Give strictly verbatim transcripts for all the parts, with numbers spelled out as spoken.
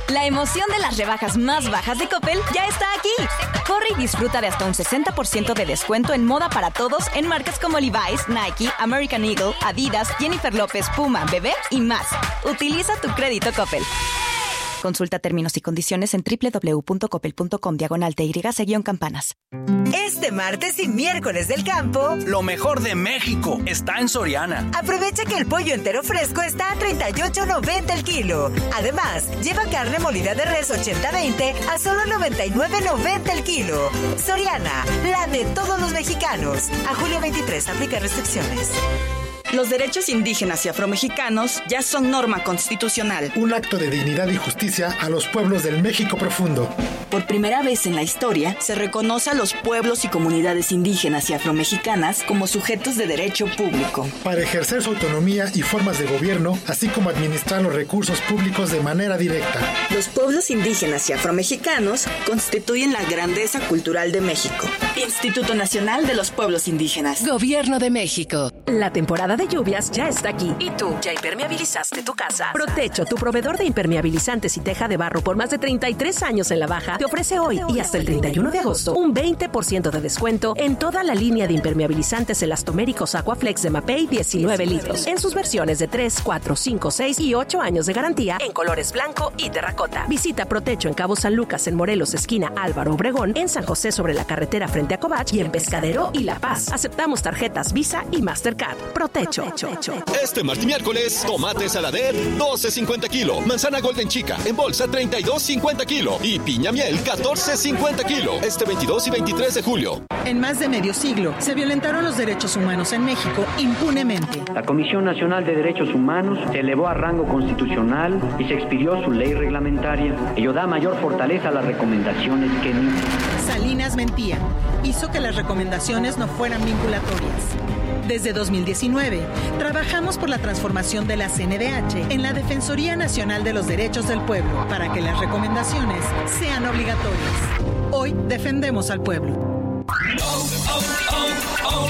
La emoción de las rebajas más bajas de Coppel ya está aquí. Corre y disfruta de hasta un sesenta por ciento de descuento en moda para todos en marcas como Levi's, Nike, American Eagle, Adidas, Jennifer López, Puma, Bebé y más. Utiliza tu crédito Coppel. Consulta términos y condiciones en doble u doble u doble u punto coppel punto com diagonal T Y guión campanas. Este martes y miércoles del campo, lo mejor de México está en Soriana. Aprovecha que el pollo entero fresco está a treinta y ocho noventa el kilo. Además, lleva carne molida de res ochenta veinte a solo noventa y nueve noventa el kilo. Soriana, la de todos los mexicanos. A julio veintitrés, aplica restricciones. Los derechos indígenas y afromexicanos ya son norma constitucional. Un acto de dignidad y justicia a los pueblos del México profundo. Por primera vez en la historia, se reconoce a los pueblos y comunidades indígenas y afromexicanas como sujetos de derecho público. Para ejercer su autonomía y formas de gobierno, así como administrar los recursos públicos de manera directa. Los pueblos indígenas y afromexicanos constituyen la grandeza cultural de México. Instituto Nacional de los Pueblos Indígenas. Gobierno de México. La temporada de lluvias ya está aquí. ¿Y tú ya impermeabilizaste tu casa? Protecho, tu proveedor de impermeabilizantes y teja de barro por más de treinta y tres años en la Baja, te ofrece hoy y hasta el treinta y uno de agosto un veinte por ciento de descuento en toda la línea de impermeabilizantes elastoméricos Aquaflex de Mapei diecinueve litros, en sus versiones de tres, cuatro, cinco, seis y ocho años de garantía en colores blanco y terracota. Visita Protecho en Cabo San Lucas, en Morelos, esquina Álvaro Obregón, en San José sobre la carretera frente a Covach y en Pescadero y La Paz. Aceptamos tarjetas Visa y Mastercard. Protecho. Este martes y miércoles, tomate saladet doce cincuenta kilo, manzana golden chica en bolsa treinta y dos cincuenta kilo y piña miel catorce cincuenta kilo. Este veintidós y veintitrés de julio. En más de medio siglo se violentaron los derechos humanos en México impunemente. La Comisión Nacional de Derechos Humanos se elevó a rango constitucional y se expidió su ley reglamentaria. Ello da mayor fortaleza a las recomendaciones que emite. Salinas mentía. Hizo que las recomendaciones no fueran vinculatorias. Desde dos mil diecinueve, trabajamos por la transformación de la C N D H en la Defensoría Nacional de los Derechos del Pueblo para que las recomendaciones sean obligatorias. Hoy defendemos al pueblo. Oh, oh, oh,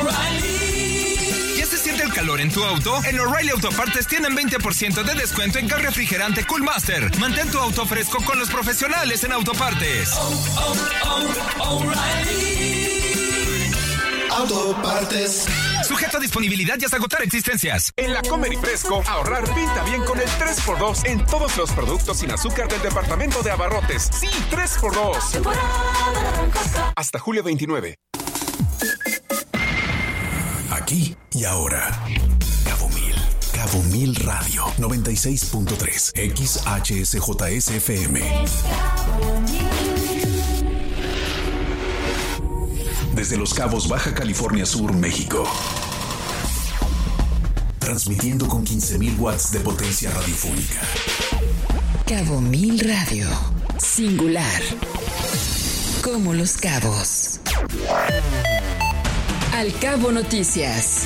O'Reilly. ¿Ya se siente el calor en tu auto? En O'Reilly Autopartes tienen veinte por ciento de descuento en gas refrigerante Coolmaster. Mantén tu auto fresco con los profesionales en autopartes. Oh, oh, oh, O'Reilly Autopartes. Sujeto a disponibilidad y hasta agotar existencias. En la Comer y Fresco, ahorrar pinta bien con el tres por dos en todos los productos sin azúcar del departamento de abarrotes. Sí, tres por dos. Hasta julio veintinueve. Aquí y ahora. Cabo Mil. Cabo Mil Radio. noventa y seis punto tres. X H S J S F M. Desde Los Cabos, Baja California Sur, México. Transmitiendo con quince mil watts de potencia radiofónica. Cabo Mil Radio. Singular. Como Los Cabos. Al Cabo Noticias.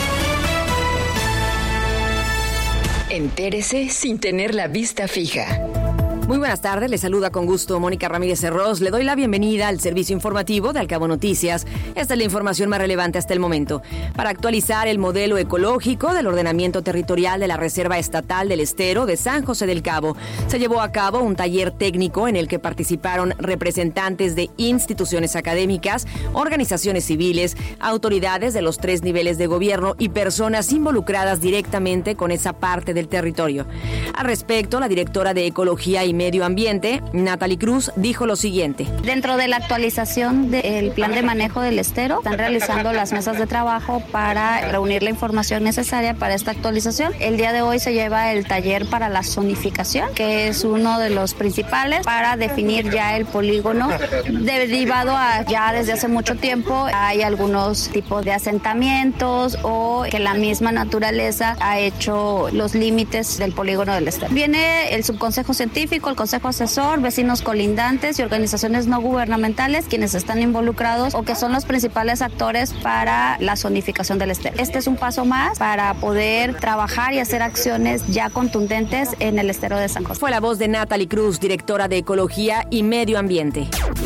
Entérese sin tener la vista fija. Muy buenas tardes, le saluda con gusto Mónica Ramírez Cerrós. Le doy la bienvenida al servicio informativo de Al Cabo Noticias. Esta es la información más relevante hasta el momento. Para actualizar el modelo ecológico del ordenamiento territorial de la Reserva Estatal del Estero de San José del Cabo, se llevó a cabo un taller técnico en el que participaron representantes de instituciones académicas, organizaciones civiles, autoridades de los tres niveles de gobierno y personas involucradas directamente con esa parte del territorio. Al respecto, la directora de Ecología y Medio Ambiente, Natalie Cruz, dijo lo siguiente. Dentro de la actualización del plan de manejo del estero, están realizando las mesas de trabajo para reunir la información necesaria para esta actualización. El día de hoy se lleva el taller para la zonificación, que es uno de los principales para definir ya el polígono. Derivado a ya desde hace mucho tiempo hay algunos tipos de asentamientos o que la misma naturaleza ha hecho los límites del polígono del estero. Viene el subconsejo científico, el consejo asesor, vecinos colindantes y organizaciones no gubernamentales quienes están involucrados o que son los principales actores para la zonificación del estero. Este es un paso más para poder trabajar y hacer acciones ya contundentes en el estero de San José. Fue la voz de Natalie Cruz, directora de Ecología y Medio Ambiente.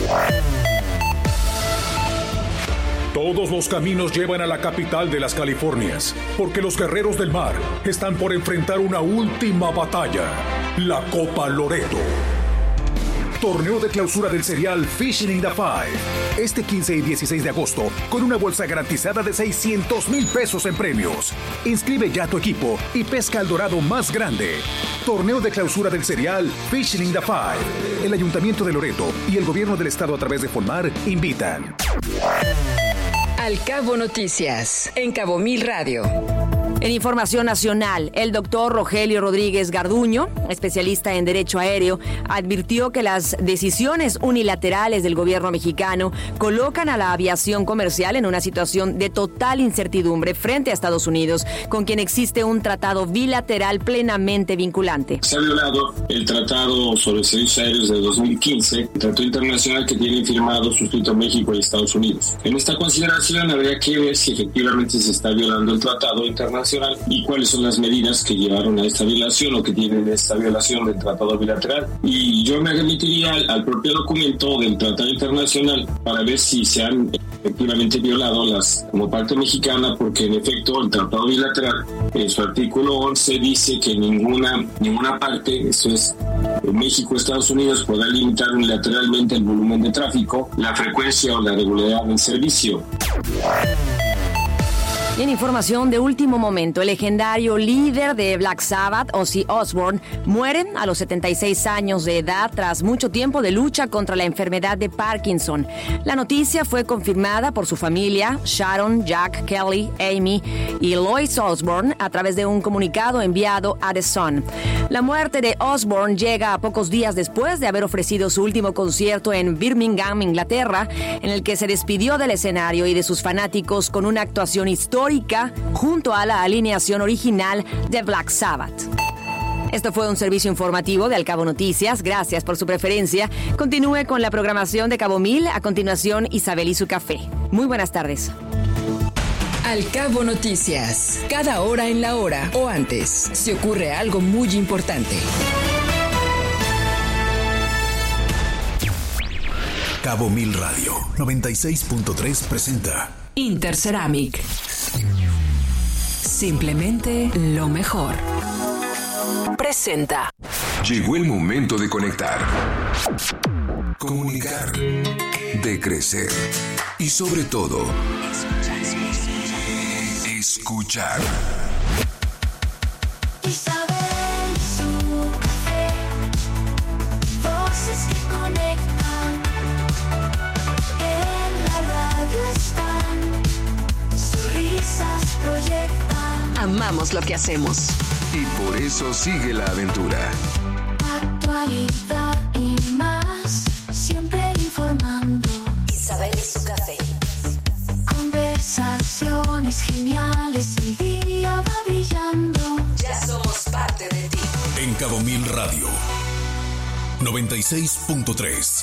Todos los caminos llevan a la capital de las Californias, porque los guerreros del mar están por enfrentar una última batalla, la Copa Loreto. Torneo de clausura del serial Fishing in the Five. Este quince y dieciséis de agosto, con una bolsa garantizada de seiscientos mil pesos en premios. Inscribe ya a tu equipo y pesca al dorado más grande. Torneo de clausura del serial Fishing in the Five. El Ayuntamiento de Loreto y el Gobierno del Estado a través de Fonmar invitan. Al Cabo Noticias, en Cabo Mil Radio. En información nacional, el doctor Rogelio Rodríguez Garduño, especialista en derecho aéreo, advirtió que las decisiones unilaterales del gobierno mexicano colocan a la aviación comercial en una situación de total incertidumbre frente a Estados Unidos, con quien existe un tratado bilateral plenamente vinculante. Se ha violado el Tratado sobre Servicios Aéreos de dos mil quince, el tratado internacional que tienen firmado suscrito México y Estados Unidos. En esta consideración habría que ver si efectivamente se está violando el tratado internacional y cuáles son las medidas que llevaron a esta violación o que tienen esta violación del tratado bilateral. Y yo me remitiría al, al propio documento del tratado internacional para ver si se han efectivamente violado las como parte mexicana, porque en efecto el tratado bilateral en su artículo once dice que ninguna ninguna parte, eso es México, Estados Unidos, podrá limitar unilateralmente el volumen de tráfico, la frecuencia o la regularidad del servicio. Y en información de último momento, el legendario líder de Black Sabbath, Ozzy Osbourne, muere a los setenta y seis años de edad tras mucho tiempo de lucha contra la enfermedad de Parkinson. La noticia fue confirmada por su familia, Sharon, Jack, Kelly, Amy y Lois Osbourne, a través de un comunicado enviado a The Sun. La muerte de Osbourne llega a pocos días después de haber ofrecido su último concierto en Birmingham, Inglaterra, en el que se despidió del escenario y de sus fanáticos con una actuación histórica junto a la alineación original de Black Sabbath. Esto fue un servicio informativo de Al Cabo Noticias. Gracias por su preferencia. Continúe con la programación de Cabo Mil. A continuación, Isabel y su café. Muy buenas tardes. Al Cabo Noticias. Cada hora en la hora o antes, se ocurre algo muy importante. Cabo Mil Radio noventa y seis punto tres presenta Interceramic. Simplemente lo mejor. Presenta. Llegó el momento de conectar, comunicar, de crecer y sobre todo, escuchar. Isabel y su café, voces que conectan, en la radio están, sus risas proyectan. Amamos lo que hacemos. Y por eso sigue la aventura. Actualidad y más, siempre informando. Isabel y su café. Conversaciones geniales, el día va brillando. Ya somos parte de ti. En Cabo Mil Radio noventa y seis punto tres.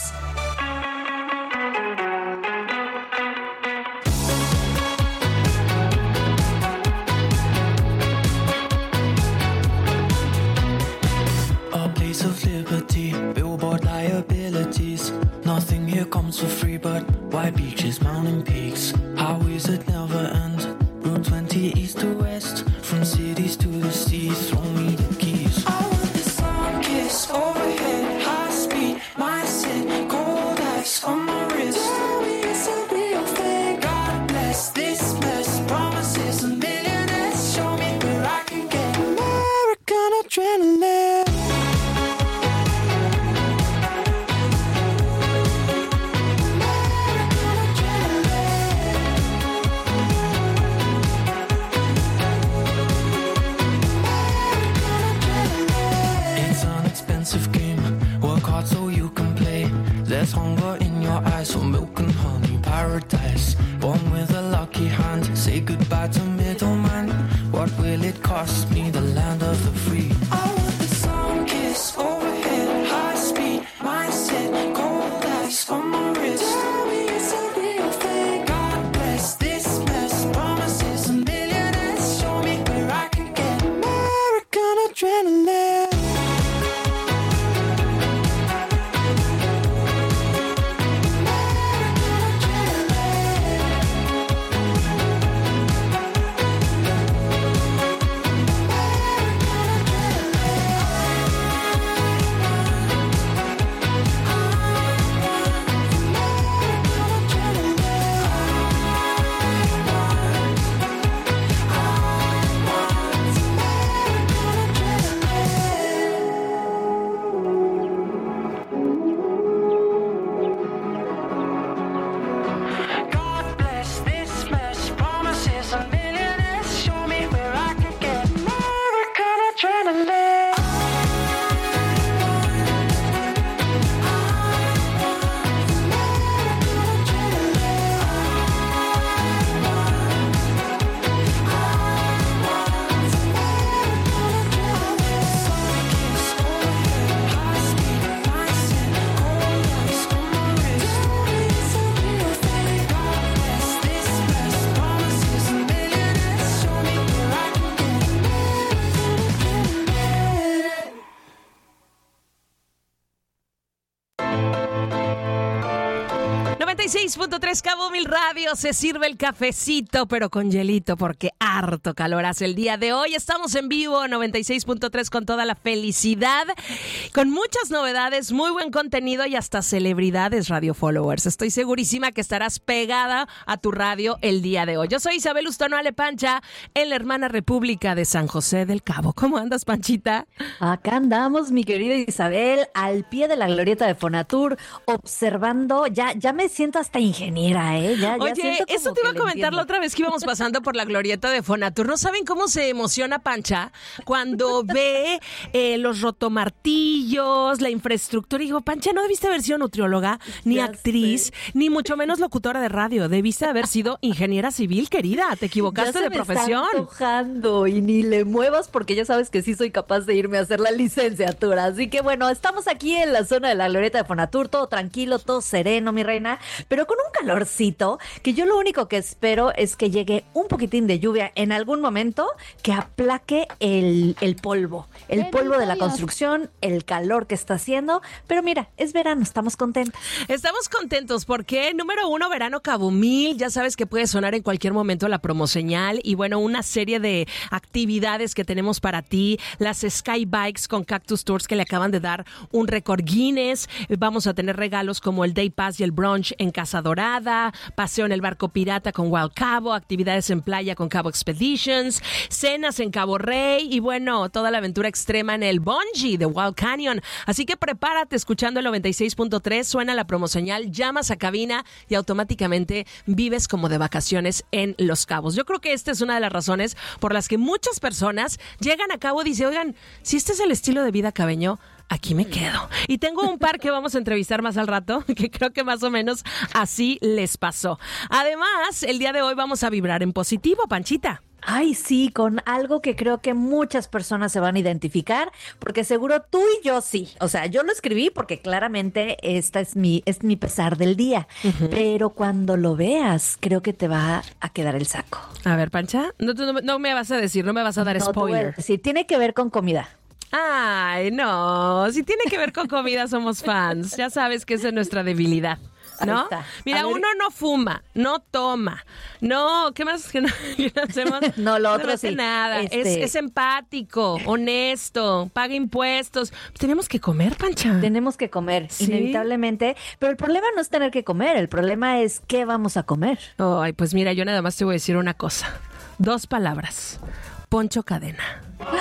Of liberty, billboard liabilities. Nothing here comes for free but white beaches, mountain peaks. Highways that never end. Route twenty east to west. From cities to the sea, throw me the keys. I want the sun kiss overhead, high speed, mindset, cold ice on my wrist. Tell me it's a real thing. God bless this mess. Promises and millionaires. Show me where I can get American adrenaline. So you can play. There's hunger in your eyes for milk and honey paradise. Born with a lucky hand. Say goodbye to middleman. What will it cost me? The land of the free. I want the sun kiss overhead, high speed, mindset, cold ice on my wrist. Tell me it's a real thing. God bless this mess. Promises and millionaires. Show me where I can get American adrenaline. noventa y seis punto tres Cabo Mil Radio, se sirve el cafecito, pero con hielito, porque harto calor hace el día de hoy. Estamos en vivo, noventa y seis punto tres, con toda la felicidad, con muchas novedades, muy buen contenido y hasta celebridades radio followers. Estoy segurísima que estarás pegada a tu radio el día de hoy. Yo soy Isabel Ustón Pancha, en la hermana República de San José del Cabo. ¿Cómo andas, Panchita? Acá andamos, mi querida Isabel, al pie de la glorieta de Fonatur, observando, ya, ya me siento hasta ingeniera, ¿eh? Ya, Oye, ya siento como eso te iba a que comentar entiendo. la otra vez que íbamos pasando por la glorieta de Fonatur. ¿No saben cómo se emociona Pancha cuando ve eh, los rotomartillos, la infraestructura? Y digo, Pancha, no debiste haber sido nutrióloga, ni Ya actriz, sé. ni mucho menos locutora de radio. Debiste haber sido ingeniera civil, querida. Te equivocaste Ya se de me profesión. está antojando y ni le muevas porque ya sabes que sí soy capaz de irme a hacer la licenciatura. Así que bueno, estamos aquí en la zona de la glorieta de Fonatur, todo tranquilo, todo sereno, mi reina, pero con un calorcito que yo lo único que espero es que llegue un poquitín de lluvia en algún momento que aplaque el, el polvo, el polvo de la construcción, el calor que está haciendo. Pero mira, es verano, estamos contentos. Estamos contentos porque, número uno, verano Cabo Mil. Ya sabes que puede sonar en cualquier momento la promoseñal y bueno, una serie de actividades que tenemos para ti. Las Sky Bikes con Cactus Tours que le acaban de dar un récord Guinness. Vamos a tener regalos como el Day Pass y el Brunch en Casa Dorada, paseo en el barco pirata con Wild Cabo, actividades en playa con Cabo Expeditions, cenas en Cabo Rey y bueno, toda la aventura extrema en el Bungee de Wild Canyon. Así que prepárate escuchando el noventa y seis punto tres, suena la promoseñal, llamas a cabina y automáticamente vives como de vacaciones en Los Cabos. Yo creo que esta es una de las razones por las que muchas personas llegan a Cabo y dicen, oigan, si este es el estilo de vida cabeño, aquí me quedo. Y tengo un par que vamos a entrevistar más al rato, que creo que más o menos así les pasó. Además, el día de hoy vamos a vibrar en positivo, Panchita. Ay, sí, con algo que creo que muchas personas se van a identificar, porque seguro tú y yo sí. O sea, yo lo escribí porque claramente esta es mi, es mi pesar del día. Uh-huh. Pero cuando lo veas, creo que te va a quedar el saco. A ver, Pancha, no, tú no, no me vas a decir, no me vas a dar no, spoiler. Sí, tiene que ver con comida. Ay, no, si tiene que ver con comida somos fans. Ya sabes que esa es nuestra debilidad, ¿no? Mira, uno no fuma, no toma, no, ¿qué más que no, que no hacemos? No, lo otro no hace sí. nada, Este... es, es empático, honesto, paga impuestos. Tenemos que comer, Pancha. Tenemos que comer, ¿sí? Inevitablemente. Pero el problema no es tener que comer, el problema es qué vamos a comer. Ay, pues mira, yo nada más te voy a decir una cosa. Dos palabras. Poncho Cadena.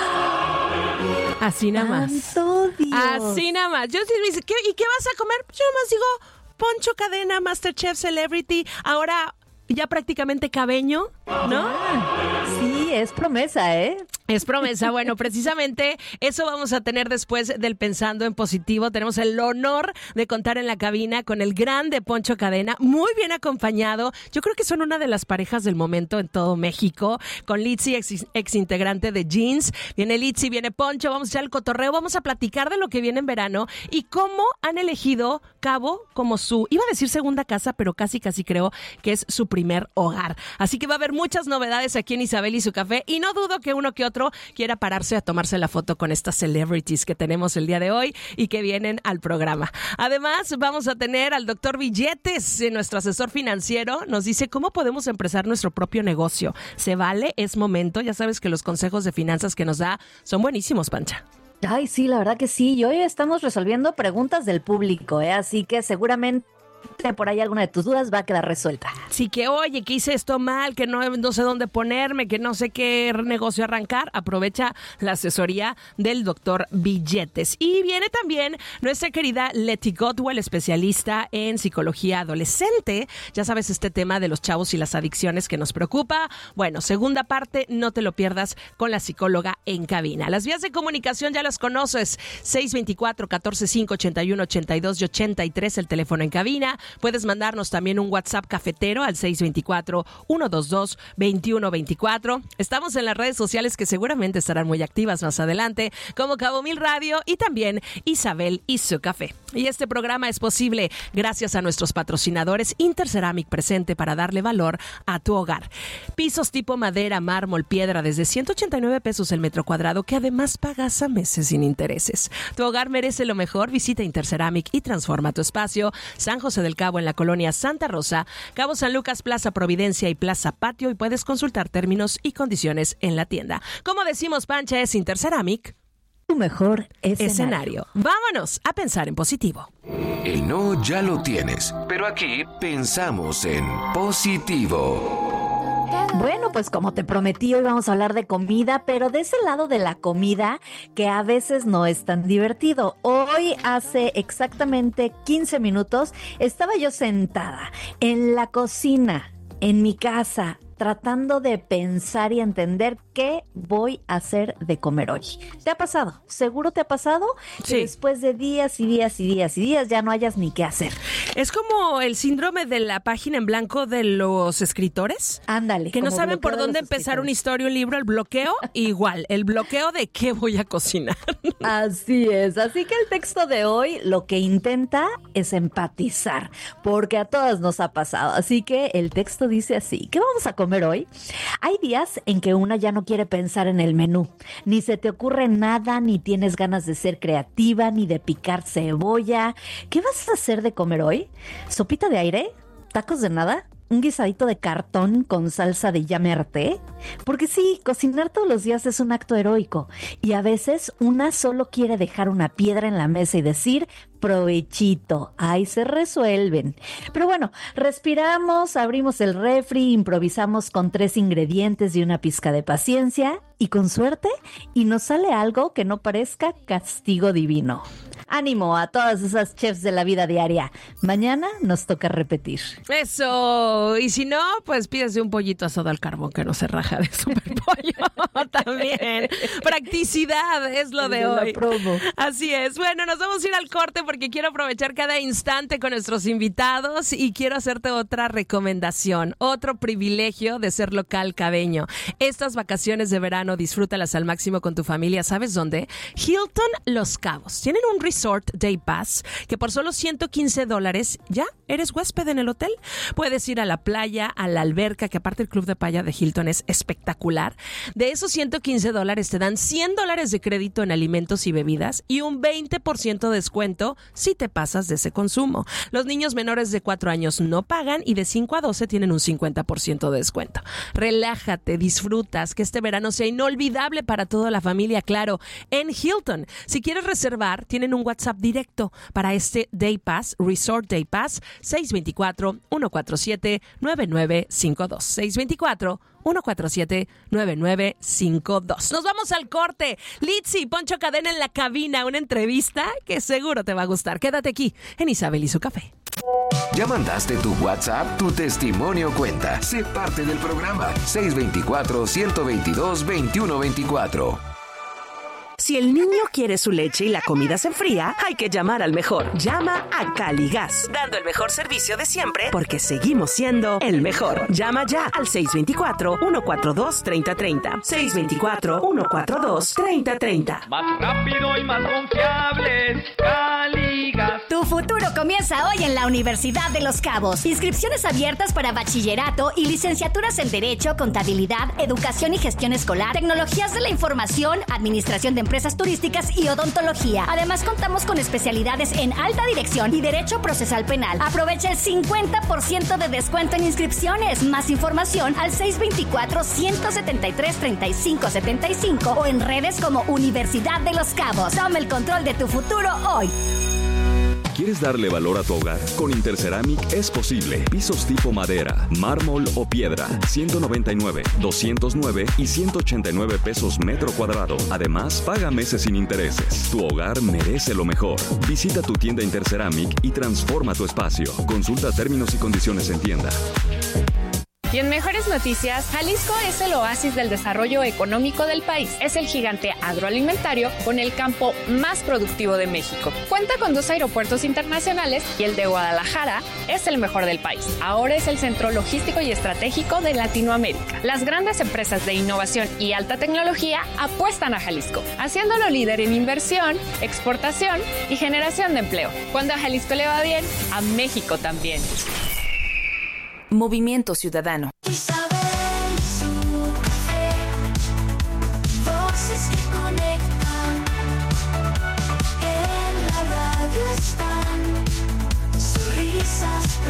Así nada más. ¡Santo Dios! Así nada más. Yo sí me dice, ¿qué, ¿y qué vas a comer? Yo nada más digo, Poncho Cadena, Masterchef Celebrity, ahora ya prácticamente cabeño, ¿no? Ah, sí, es promesa, ¿eh? Es promesa. Bueno, precisamente eso vamos a tener después del Pensando en Positivo. Tenemos el honor de contar en la cabina con el grande Poncho Cadena, muy bien acompañado. Yo creo que son una de las parejas del momento en todo México, con Litzy, ex, ex integrante de Jeans. Viene Litzy, viene Poncho, vamos a echar el cotorreo, vamos a platicar de lo que viene en verano y cómo han elegido Cabo como su, iba a decir segunda casa, pero casi casi creo que es su primer hogar. Así que va a haber muchas novedades aquí en Isabel y su café y no dudo que uno que otro quiera pararse a tomarse la foto con estas celebrities que tenemos el día de hoy y que vienen al programa. Además, vamos a tener al doctor Billetes, nuestro asesor financiero, nos dice cómo podemos empezar nuestro propio negocio. ¿Se vale? ¿Es momento? Ya sabes que los consejos de finanzas que nos da son buenísimos, Pancha. Ay, sí, la verdad que sí. Y hoy estamos resolviendo preguntas del público, ¿eh? Así que seguramente por ahí alguna de tus dudas va a quedar resuelta. Sí, que oye, que hice esto mal, que no, no sé dónde ponerme, que no sé qué negocio arrancar, aprovecha la asesoría del doctor Billetes. Y viene también nuestra querida Leti Godwell, especialista en psicología adolescente. Ya sabes, este tema de los chavos y las adicciones que nos preocupa. Bueno, segunda parte, no te lo pierdas con la psicóloga en cabina. Las vías de comunicación ya las conoces, seis dos cuatro, uno cuatro cinco, ocho uno, ocho dos y ochenta y tres, el teléfono en cabina. Puedes mandarnos también un WhatsApp cafetero al seis dos cuatro, uno dos dos, dos uno dos cuatro. Estamos en las redes sociales que seguramente estarán muy activas más adelante, como Cabo Mil Radio y también Isabel y su café. Y este programa es posible gracias a nuestros patrocinadores. Interceramic, presente para darle valor a tu hogar. Pisos tipo madera, mármol, piedra desde ciento ochenta y nueve pesos el metro cuadrado, que además pagas a meses sin intereses. Tu hogar merece lo mejor. Visita Interceramic y transforma tu espacio. San José del Cabo en la colonia Santa Rosa, Cabo San Lucas, Plaza Providencia y Plaza Patio, y puedes consultar términos y condiciones en la tienda. Como decimos, Pancha, es Interceramic, tu mejor escenario. escenario. Vámonos a pensar en positivo. El no ya lo tienes, pero aquí pensamos en positivo. Bueno, pues como te prometí, hoy vamos a hablar de comida, pero de ese lado de la comida que a veces no es tan divertido. Hoy, hace exactamente quince minutos, estaba yo sentada en la cocina, en mi casa, tratando de pensar y entender qué voy a hacer de comer hoy. ¿Te ha pasado? ¿Seguro te ha pasado? Sí. Que después de días y días y días y días ya no hayas ni qué hacer. Es como el síndrome de la página en blanco de los escritores. Ándale. Que no como saben por bloqueo de dónde los empezar escritores. una historia, un libro, el bloqueo, igual, el bloqueo de qué voy a cocinar. Así es, así que el texto de hoy lo que intenta es empatizar, porque a todas nos ha pasado. Así que el texto dice así: ¿qué vamos a comer hoy? Hay días en que una ya no quiere pensar en el menú, ni se te ocurre nada, ni tienes ganas de ser creativa, ni de picar cebolla. ¿Qué vas a hacer de comer hoy? ¿Sopita de aire? ¿Tacos de nada? ¿Un guisadito de cartón con salsa de llamerte? Porque sí, cocinar todos los días es un acto heroico y a veces una solo quiere dejar una piedra en la mesa y decir provechito, ahí se resuelven. Pero bueno, respiramos, abrimos el refri, improvisamos con tres ingredientes y una pizca de paciencia y con suerte y nos sale algo que no parezca castigo divino. Ánimo a todas esas chefs de la vida diaria. Mañana nos toca repetir. Eso. Y si no, pues pídese un pollito asado al carbón que no se raja de Superpollo. También. Practicidad es lo El de, de la hoy. promo. Así es. Bueno, nos vamos a ir al corte porque quiero aprovechar cada instante con nuestros invitados y quiero hacerte otra recomendación, otro privilegio de ser local cabeño. Estas vacaciones de verano, disfrútalas al máximo con tu familia. ¿Sabes dónde? Hilton Los Cabos. Tienen un resort Day Pass que por solo ciento quince dólares ya eres huésped en el hotel. Puedes ir a la playa, a la alberca, que aparte el club de playa de Hilton es espectacular. De esos ciento quince dólares te dan cien dólares de crédito en alimentos y bebidas y un veinte por ciento de descuento si te pasas de ese consumo. Los niños menores de cuatro años no pagan y de cinco a doce tienen un cincuenta por ciento de descuento. Relájate, disfrutas, que este verano sea inolvidable para toda la familia, claro, en Hilton. Si quieres reservar, tienen un WhatsApp directo para este Day Pass, Resort Day Pass, seis dos cuatro, uno cuatro siete, nueve nueve cinco dos. seis dos cuatro, uno cuatro siete, nueve nueve cinco dos. Nos vamos al corte. Litzy, Poncho Cadena en la cabina, una entrevista que seguro te va a gustar. Quédate aquí en Isabel y su café. ¿Ya mandaste tu WhatsApp? Tu testimonio cuenta. Sé parte del programa. seis dos cuatro, uno dos dos, dos uno dos cuatro. Si el niño quiere su leche y la comida se enfría, hay que llamar al mejor. Llama a Caligas, dando el mejor servicio de siempre, porque seguimos siendo el mejor. Llama ya al seis dos cuatro, uno cuatro dos, tres cero tres cero. seis dos cuatro, uno cuatro dos, tres cero tres cero. Más rápido y más confiables, Caligas. Tu futuro comienza hoy en la Universidad de Los Cabos. Inscripciones abiertas para bachillerato y licenciaturas en Derecho, Contabilidad, Educación y Gestión Escolar, Tecnologías de la Información, Administración de Empresas Turísticas y Odontología. Además, contamos con especialidades en Alta Dirección y Derecho Procesal Penal. Aprovecha el cincuenta por ciento de descuento en inscripciones. Más información al seis dos cuatro, uno siete tres, tres cinco siete cinco o en redes como Universidad de Los Cabos. Toma el control de tu futuro hoy. ¿Quieres darle valor a tu hogar? Con Interceramic es posible. Pisos tipo madera, mármol o piedra. ciento noventa y nueve, doscientos nueve y ciento ochenta y nueve pesos metro cuadrado. Además, paga meses sin intereses. Tu hogar merece lo mejor. Visita tu tienda Interceramic y transforma tu espacio. Consulta términos y condiciones en tienda. Y en mejores noticias, Jalisco es el oasis del desarrollo económico del país. Es el gigante agroalimentario con el campo más productivo de México. Cuenta con dos aeropuertos internacionales y el de Guadalajara es el mejor del país. Ahora es el centro logístico y estratégico de Latinoamérica. Las grandes empresas de innovación y alta tecnología apuestan a Jalisco, haciéndolo líder en inversión, exportación y generación de empleo. Cuando a Jalisco le va bien, a México también. Movimiento Ciudadano. Isabel y su café, voces que conectan, en la radio están, sus risas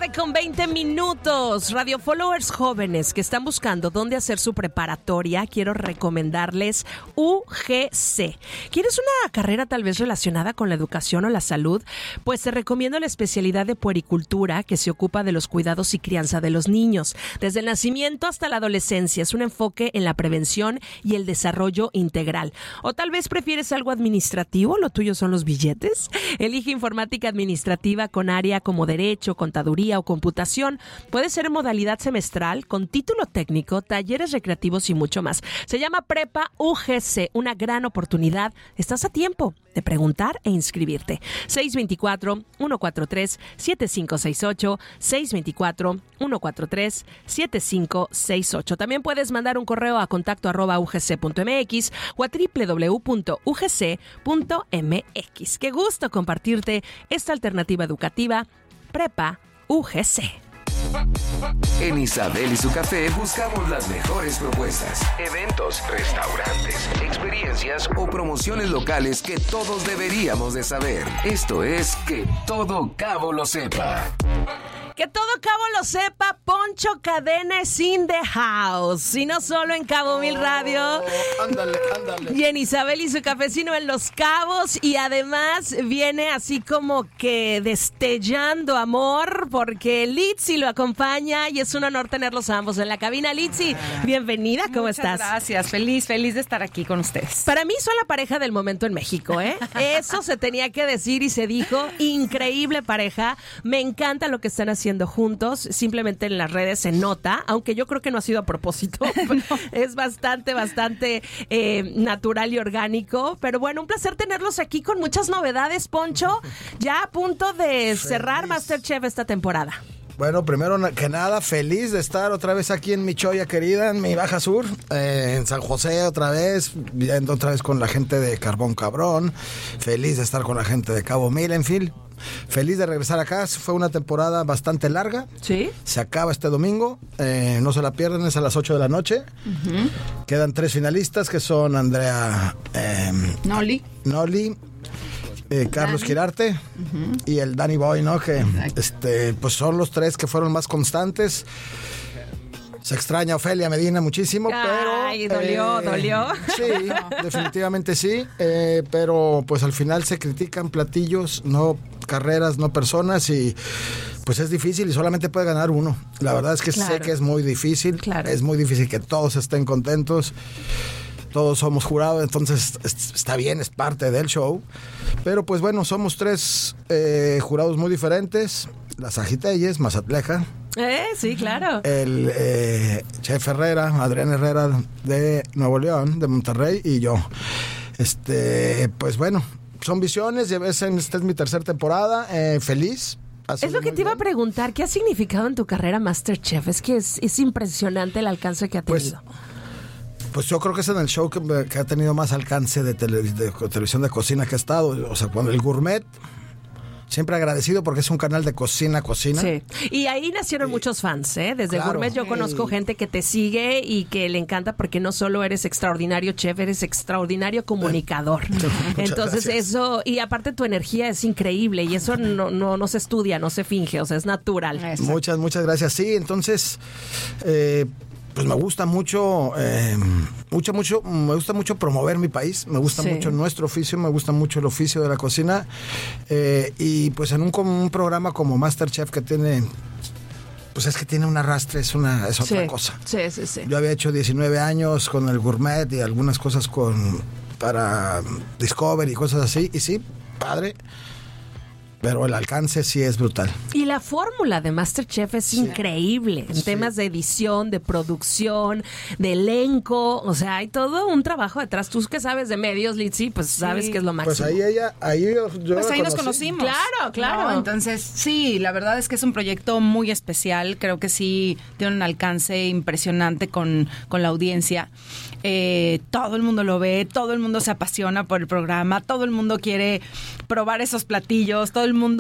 tarde con veinte minutos. Radio Followers jóvenes que están buscando dónde hacer su preparatoria, quiero recomendarles U G C. ¿Quieres una carrera tal vez relacionada con la educación o la salud? Pues te recomiendo la especialidad de puericultura, que se ocupa de los cuidados y crianza de los niños, desde el nacimiento hasta la adolescencia. Es un enfoque en la prevención y el desarrollo integral. O tal vez prefieres algo administrativo, lo tuyo son los billetes. Elige informática administrativa con área como derecho, contaduría o computación. Puede ser en modalidad semestral, con título técnico, talleres recreativos y mucho más. Se llama Prepa U G C, una gran oportunidad. Estás a tiempo de preguntar e inscribirte. seis dos cuatro, uno cuatro tres, siete cinco seis ocho, seis dos cuatro, uno cuatro tres, siete cinco seis ocho. También puedes mandar un correo a contacto arroba u g c punto m x o a doble u doble u doble u punto u g c punto m x. Qué gusto compartirte esta alternativa educativa, Prepa U G C. En Isabel y su café buscamos las mejores propuestas, eventos, restaurantes, experiencias o promociones locales que todos deberíamos de saber. Esto es Que Todo Cabo lo sepa. Que todo Cabo lo sepa, Poncho Cadena es in the house. Y no solo en Cabo Mil Radio. Oh, ándale, ándale. Y en Isabel y su café, sino en Los Cabos. Y además viene así como que destellando amor, porque Litzy lo acompaña y es un honor tenerlos ambos en la cabina. Litzy, bienvenida, ¿cómo Muchas estás? Gracias, feliz, feliz de estar aquí con ustedes. Para mí son la pareja del momento en México, ¿eh? Eso se tenía que decir y se dijo. Increíble pareja. Me encanta lo que están haciendo juntos, simplemente en las redes se nota, aunque yo creo que no ha sido a propósito. No. Es bastante, bastante eh, natural y orgánico, pero bueno, un placer tenerlos aquí con muchas novedades, Poncho, ya a punto de feliz. cerrar MasterChef esta temporada. Bueno, primero que nada, feliz de estar otra vez aquí en mi Choya querida, en mi Baja Sur, eh, en San José otra vez, viendo otra vez con la gente de Carbón Cabrón, feliz de estar con la gente de Cabo Mil, en fin. Feliz de regresar acá. Fue una temporada bastante larga. Sí. Se acaba este domingo. Eh, no se la pierdan, es a las ocho de la noche. Uh-huh. Quedan tres finalistas que son Andrea eh, Noli. Noli. Eh, Carlos Quirarte uh-huh. y el Danny Boy, ¿no? Que este, pues son los tres que fueron más constantes. Se extraña a Ofelia Medina muchísimo, Ay, pero... dolió, eh, dolió. Sí, definitivamente sí, eh, pero pues al final se critican platillos, no carreras, no personas, y pues es difícil y solamente puede ganar uno. La verdad es que claro. sé que es muy difícil, claro. es muy difícil que todos estén contentos. Todos somos jurados, entonces está bien, es parte del show. Pero pues bueno, somos tres eh, jurados muy diferentes. Las Agiteyes, Mazatleca. Eh, sí, claro. El eh, Chef Herrera, Adrián Herrera de Nuevo León, de Monterrey, y yo. Este, pues bueno, son visiones. Esta es mi tercera temporada. Eh, feliz. Es lo que te bien. iba a preguntar. ¿Qué ha significado en tu carrera MasterChef? Es que es, es impresionante el alcance que ha tenido. Pues, Pues yo creo que es en el show que, que ha tenido más alcance de, tele, de televisión de cocina que ha estado. O sea, cuando el Gourmet, siempre agradecido porque es un canal de cocina, cocina. Sí. Y ahí nacieron sí. muchos fans, ¿eh? Desde claro. Gourmet yo conozco gente que te sigue y que le encanta porque no solo eres extraordinario chef, eres extraordinario comunicador. Entonces gracias. eso, y aparte tu energía es increíble y eso no, no, no se estudia, no se finge, o sea, es natural. Eso. Muchas, muchas gracias. Sí, entonces... Eh, Pues me gusta mucho, eh, mucho, mucho, me gusta mucho promover mi país, me gusta sí. mucho nuestro oficio, me gusta mucho el oficio de la cocina, eh, y pues en un, un programa como MasterChef que tiene, pues es que tiene un arrastre, es una, es otra sí. cosa. Sí, sí, sí. Yo había hecho diecinueve años con el Gourmet y algunas cosas con, para Discovery y cosas así, y sí, padre. Pero el alcance sí es brutal. Y la fórmula de MasterChef es sí. increíble. En sí. temas de edición, de producción, de elenco. O sea, hay todo un trabajo detrás. Tú que sabes de medios, Litzy, pues sí. sabes que es lo máximo. Pues ahí ella, ahí yo, yo Pues ahí conocí. nos conocimos. Claro, claro. No, entonces, sí, la verdad es que es un proyecto muy especial. Creo que sí tiene un alcance impresionante con, con la audiencia. Eh, todo el mundo lo ve, todo el mundo se apasiona por el programa, todo el mundo quiere probar esos platillos, todo el mundo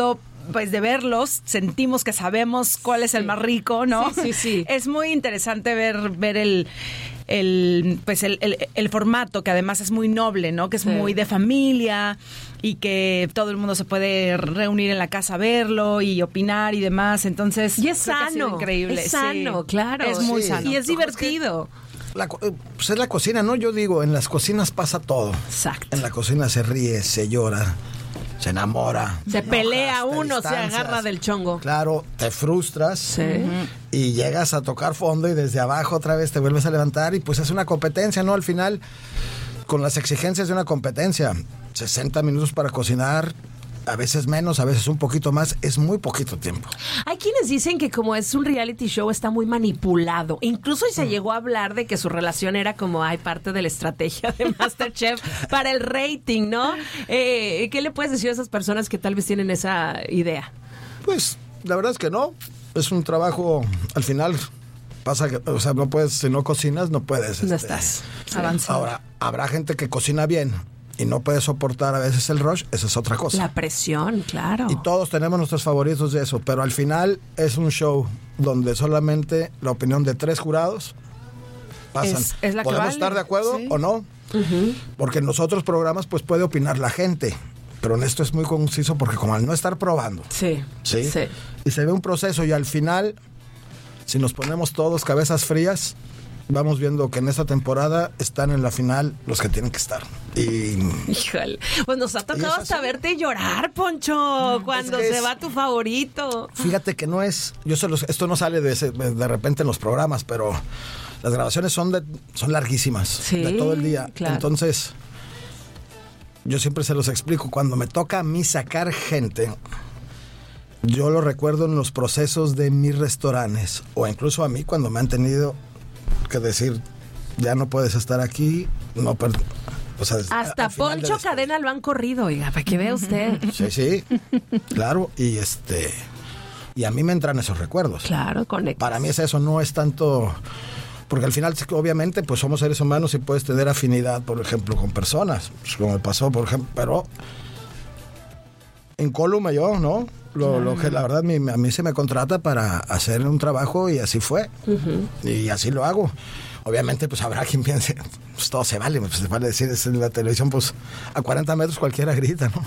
pues de verlos, sentimos que sabemos cuál es el más rico, ¿no? Sí, sí, sí. Es muy interesante ver, ver el... el pues el, el, el formato, que además es muy noble, ¿no? Que es Sí. muy de familia y que todo el mundo se puede reunir en la casa a verlo y opinar y demás. Entonces, Y es creo que ha sido sano, increíble. es sano, Sí. claro. Es muy Sí. sano. Y es divertido. La, co- eh, pues es la cocina, ¿no? Yo digo, en las cocinas pasa todo. Exacto. En la cocina se ríe, se llora, se enamora. Se pelea te uno, se distancias. agarra del chongo. Claro, te frustras Sí. y llegas a tocar fondo y desde abajo otra vez te vuelves a levantar y pues es una competencia, ¿no? Al final, con las exigencias de una competencia, sesenta minutos para cocinar, a veces menos, a veces un poquito más, es muy poquito tiempo. Hay quienes dicen que como es un reality show está muy manipulado. Incluso se llegó a hablar de que su relación era como, ay, parte de la estrategia de MasterChef para el rating, ¿no? Eh, ¿Qué le puedes decir a esas personas que tal vez tienen esa idea? Pues la verdad es que no, es un trabajo, al final pasa que, o sea, no puedes, si no cocinas, no puedes. No este, estás avanzando. Ahora, habrá gente que cocina bien y no puede soportar a veces el rush, esa es otra cosa. La presión, claro. Y todos tenemos nuestros favoritos de eso, pero al final es un show donde solamente la opinión de tres jurados pasan. Es- es la que Podemos vale, estar de acuerdo sí. o no, porque en los otros programas pues puede opinar la gente, pero en esto es muy conciso porque como al no estar probando, Sí. ¿sí? Sí. Y se ve un proceso y al final, si nos ponemos todos cabezas frías, vamos viendo que en esta temporada están en la final los que tienen que estar. Y Híjole. Pues nos ha Y tocado es hasta así. verte llorar, Poncho, cuando es que se es- va tu favorito. fíjate que no es, yo se los, esto no sale de, ese- de repente en los programas, pero las grabaciones son de, son larguísimas, Sí, de todo el día. claro. Entonces, yo siempre se los explico, cuando me toca a mí sacar gente, yo lo recuerdo en los procesos de mis restaurantes, o incluso a mí cuando me han tenido que decir, ya no puedes estar aquí, no per- o sea, Hasta al final de Poncho las- Cadena lo han corrido, oiga, para que vea usted. Sí, sí, claro, y este y a mí me entran esos recuerdos. Claro, conecta. Para mí es eso, no es tanto porque al final obviamente pues somos seres humanos y puedes tener afinidad, por ejemplo, con personas, pues, como me pasó, por ejemplo, pero en Column yo, ¿no? Lo, lo que la verdad mi- a mí se me contrata para hacer un trabajo y así fue. Y así lo hago. Obviamente, pues habrá quien piense, pues todo se vale, pues se vale decir, es en la televisión, pues a cuarenta metros cualquiera grita, ¿no?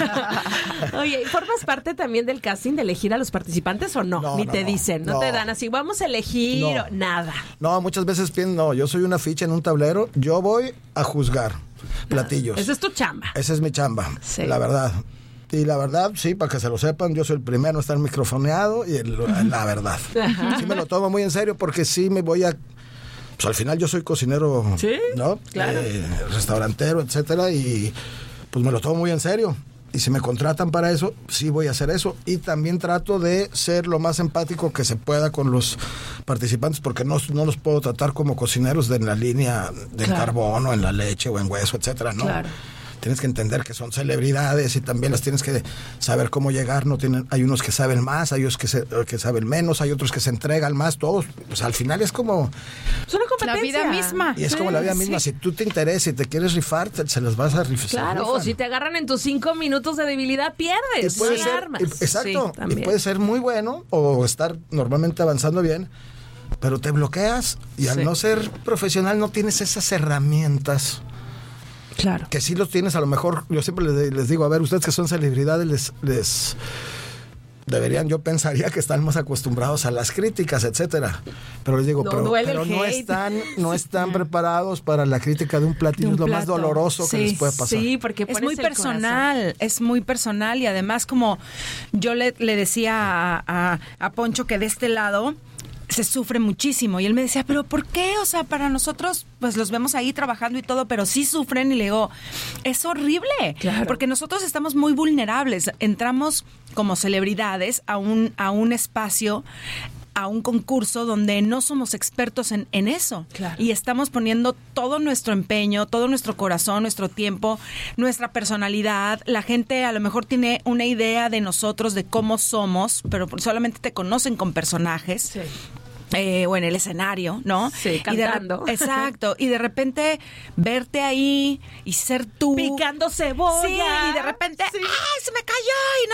Oye, ¿y ¿formas parte también del casting de elegir a los participantes o no? No, Ni no, te no, dicen, no, no. te dan así, vamos a elegir, No. o- nada. No, muchas veces pienso, no, yo soy una ficha en un tablero, yo voy a juzgar platillos. Esa es tu chamba. Esa es mi chamba, Sí. la verdad. Y la verdad, sí, para que se lo sepan, yo soy el primero en estar microfoneado y el- la verdad. Ajá. Sí me lo tomo muy en serio porque sí me voy a... Pues al final yo soy cocinero, Sí, ¿no? claro. Eh, restaurantero, etcétera, y pues me lo tomo muy en serio. Y si me contratan para eso, sí voy a hacer eso. Y también trato de ser lo más empático que se pueda con los participantes, porque no, no los puedo tratar como cocineros de en la línea del Claro. carbón o en la leche o en hueso, etcétera, ¿no? Claro. Tienes que entender que son celebridades y también las tienes que saber cómo llegar. No tienen, hay unos que saben más, hay otros que, se- que saben menos, hay otros que se entregan más, todos. Pues al final es como... Es una competencia. La vida misma. Y es Sí, como la vida misma. sí. Si tú te interesa y te quieres rifar, te- se las vas a rifar. Claro, o si te agarran en tus cinco minutos de debilidad, Y pierdes. puede no ser, armas. y- exacto, Sí, también. y puede ser muy bueno o estar normalmente avanzando bien, pero te bloqueas y al Sí. no ser profesional no tienes esas herramientas. Claro. Que sí los tienes, a lo mejor, yo siempre les, les digo, a ver, ustedes que son celebridades, les, les deberían, yo pensaría que están más acostumbrados a las críticas, etcétera. Pero les digo, No, pero, duele pero el no hate. están, no están preparados para la crítica de un platillo, De un es lo más plato. doloroso que Sí, les puede pasar. Sí, porque Es pones muy el corazón. personal, es muy personal y además como yo le, le decía a, a- a Poncho que de este lado se sufre muchísimo y él me decía, pero ¿por qué? O sea, para nosotros pues los vemos ahí trabajando y todo, pero sí sufren y le digo, es horrible, Claro. porque nosotros estamos muy vulnerables, entramos como celebridades a un, a un espacio, a un concurso donde no somos expertos en, en eso. Claro. Y estamos poniendo todo nuestro empeño, todo nuestro corazón, nuestro tiempo, nuestra personalidad. La gente a lo mejor tiene una idea de nosotros, de cómo somos, pero solamente te conocen con personajes. Sí. Eh, o en el escenario, ¿no? Sí, Y de re- cantando. exacto. Y de repente verte ahí y ser tú. Picando cebolla. Sí, y de repente, Sí. ¡ay, se me cayó! Y no sé qué. Te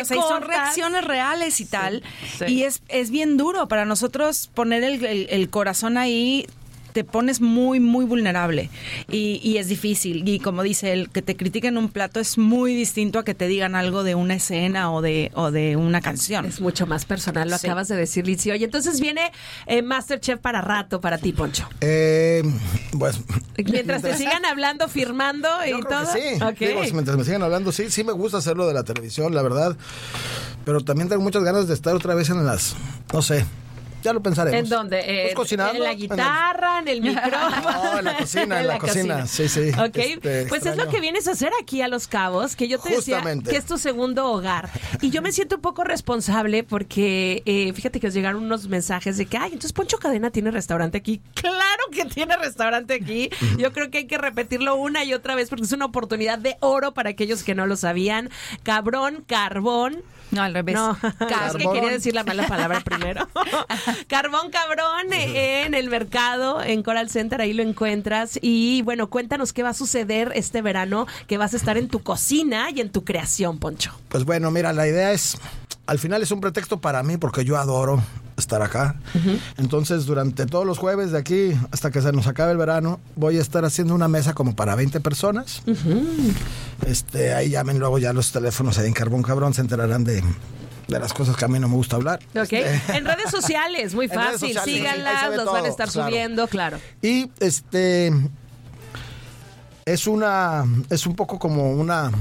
o sea, y son reacciones reales y tal. sí. Y es, es bien duro para nosotros poner el, el, el corazón ahí. Te pones muy, muy vulnerable y, y es difícil. Y como dice él, que te critiquen un plato es muy distinto a que te digan algo de una escena o de, o de una canción. Es mucho más personal, lo Sí. acabas de decir, Lizzy. Oye, entonces viene eh, MasterChef para rato para ti, Poncho. Eh, pues, Mientras te sigan hablando, firmando y Yo creo todo. que sí. Ok. Digo, si mientras me sigan hablando, sí, sí me gusta hacerlo de la televisión, la verdad. Pero también tengo muchas ganas de estar otra vez en las, no sé, ya lo pensaremos. ¿En dónde? Eh, Pues cocinando. ¿En la guitarra? ¿En el micrófono? No, en la cocina, en la cocina. Sí, sí. Ok, Este, pues es extraño. lo que vienes a hacer aquí a Los Cabos, que yo te Justamente. decía que es tu segundo hogar. Y yo me siento un poco responsable porque eh, fíjate que os llegaron unos mensajes de que, ay, entonces Poncho Cadena tiene restaurante aquí. ¡Claro que tiene restaurante aquí! Yo creo que hay que repetirlo una y otra vez porque es una oportunidad de oro para aquellos que no lo sabían. Cabrón, carbón. No, al revés. No, es que Carbón. quería decir la mala palabra primero. Carbón Cabrón eh, en el mercado, en Coral Center, ahí lo encuentras. Y bueno, cuéntanos qué va a suceder este verano, que vas a estar en tu cocina y en tu creación, Poncho. Pues bueno, mira, la idea es, al final es un pretexto para mí porque yo adoro estar acá. Uh-huh. Entonces, durante todos los jueves de aquí hasta que se nos acabe el verano, voy a estar haciendo una mesa como para veinte personas. Uh-huh. Este, ahí llamen luego ya los teléfonos ahí en Carbón Cabrón, se enterarán de, de las cosas que a mí no me gusta hablar. Ok, este, en redes sociales, muy fácil, sociales, síganlas, los todo, van a estar claro. subiendo, claro. Y este es una, es un poco como una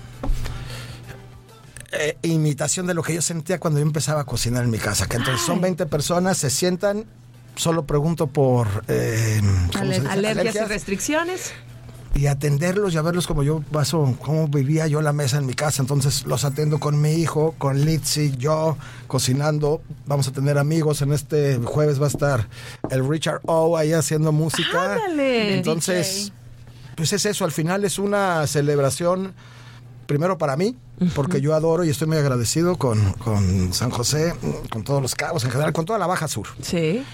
Eh, imitación de lo que yo sentía cuando yo empezaba a cocinar en mi casa, que entonces Ay. son veinte personas, se sientan, solo pregunto por eh, Aler- alergias y restricciones y atenderlos y a verlos como yo paso, cómo vivía yo la mesa en mi casa. Entonces los atendo con mi hijo, con Lizzy, yo cocinando. Vamos a tener amigos, en este jueves va a estar el Richard O ahí haciendo música. ¡Ándale! Entonces, pues es eso, al final es una celebración primero para mí, porque yo adoro y estoy muy agradecido con, con San José, con todos los Cabos en general, con toda la Baja Sur. Sí.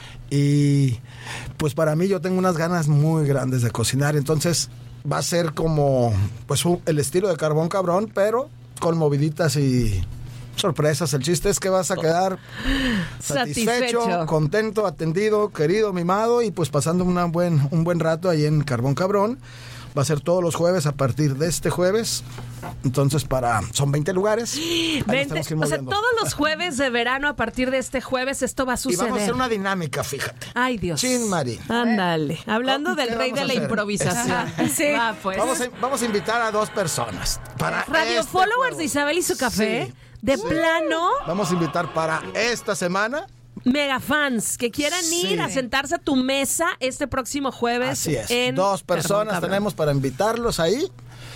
Y pues para mí yo tengo unas ganas muy grandes de cocinar, entonces va a ser como pues un, el estilo de Carbón Cabrón, pero con moviditas y sorpresas. El chiste es que vas a quedar satisfecho, satisfecho. contento, atendido, querido, mimado y pues pasando una buen, un buen rato ahí en Carbón Cabrón. Va a ser todos los jueves a partir de este jueves. Entonces, para son veinte lugares. veinte, o sea, todos los jueves de verano a partir de este jueves esto va a suceder. Y vamos a hacer una dinámica, fíjate. Ay, Dios. Chin, Marín. Ándale. Hablando del rey de la improvisación. Sí. Va, pues. Vamos, a, vamos a invitar a dos personas. Para Radio este Followers juego. de Isabel y su café. Sí. De sí. plano. Vamos a invitar para esta semana. Mega fans que quieran sí. ir a sentarse a tu mesa este próximo jueves. Así es. En Dos personas Carbón, tenemos para invitarlos ahí.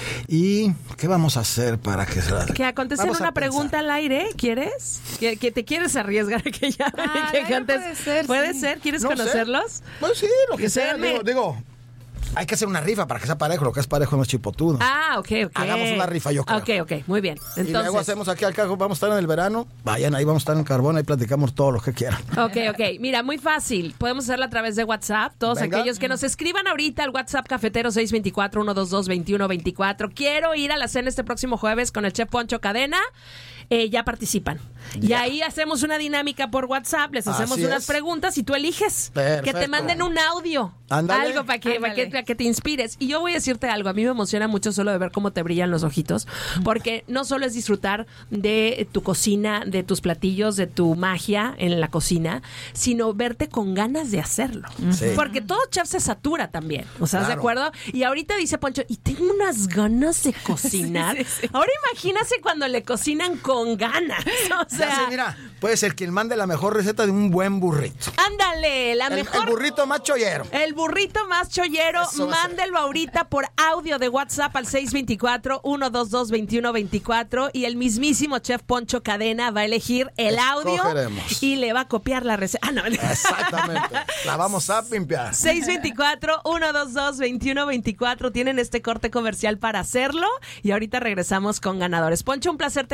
¿Y qué vamos a hacer para que se la... Que contesten una pregunta al aire, ¿quieres? ¿Que, que te quieres arriesgar a que ya ah, que contes... puede ser? ¿Puede sí. ser? ¿Quieres no conocerlos? Sé. Pues sí, lo que, que sea. Digo, digo, hay que hacer una rifa para que sea parejo. Lo que es parejo no es chipotudo. Ah, ok, ok. Hagamos una rifa, yo creo. Ok, ok, muy bien. Entonces... Y luego hacemos aquí al cargo, vamos a estar en el verano. Vayan, ahí vamos a estar en Carbón, ahí platicamos todo lo que quieran. Ok, ok. Mira, muy fácil. Podemos hacerlo a través de WhatsApp. Todos Venga. aquellos que nos escriban ahorita al WhatsApp cafetero seis dos cuatro, uno dos dos, dos uno dos cuatro. Quiero ir a la cena este próximo jueves con el chef Poncho Cadena. Eh, ya participan. Ya. Y ahí hacemos una dinámica por WhatsApp, les hacemos Así unas es. preguntas y tú eliges. Perfecto. Que te manden un audio. Ándale. Algo para que, para, que, para que te inspires. Y yo voy a decirte algo, a mí me emociona mucho solo de ver cómo te brillan los ojitos, porque no solo es disfrutar de tu cocina, de tus platillos, de tu magia en la cocina, sino verte con ganas de hacerlo. Sí. Porque todo chef se satura también, ¿o sea, ¿estás claro. de acuerdo? Y ahorita dice Poncho, y tengo unas ganas de cocinar. Sí, sí, sí. Ahora imagínate cuando le cocinan con ganas. O sea, ya sé, mira, puede ser quien mande la mejor receta de un buen burrito. Ándale, la el, mejor. El burrito más chollero. El burrito más chollero, mándelo ahorita por audio de WhatsApp al seis dos cuatro, uno dos dos, dos uno dos cuatro y el mismísimo chef Poncho Cadena va a elegir el audio y le va a copiar la receta. Ah, no. Exactamente. La vamos a pimpear. seis dos cuatro, uno dos dos, dos uno dos cuatro. Tienen este corte comercial para hacerlo y ahorita regresamos con ganadores. Poncho, un placer tenerte aquí.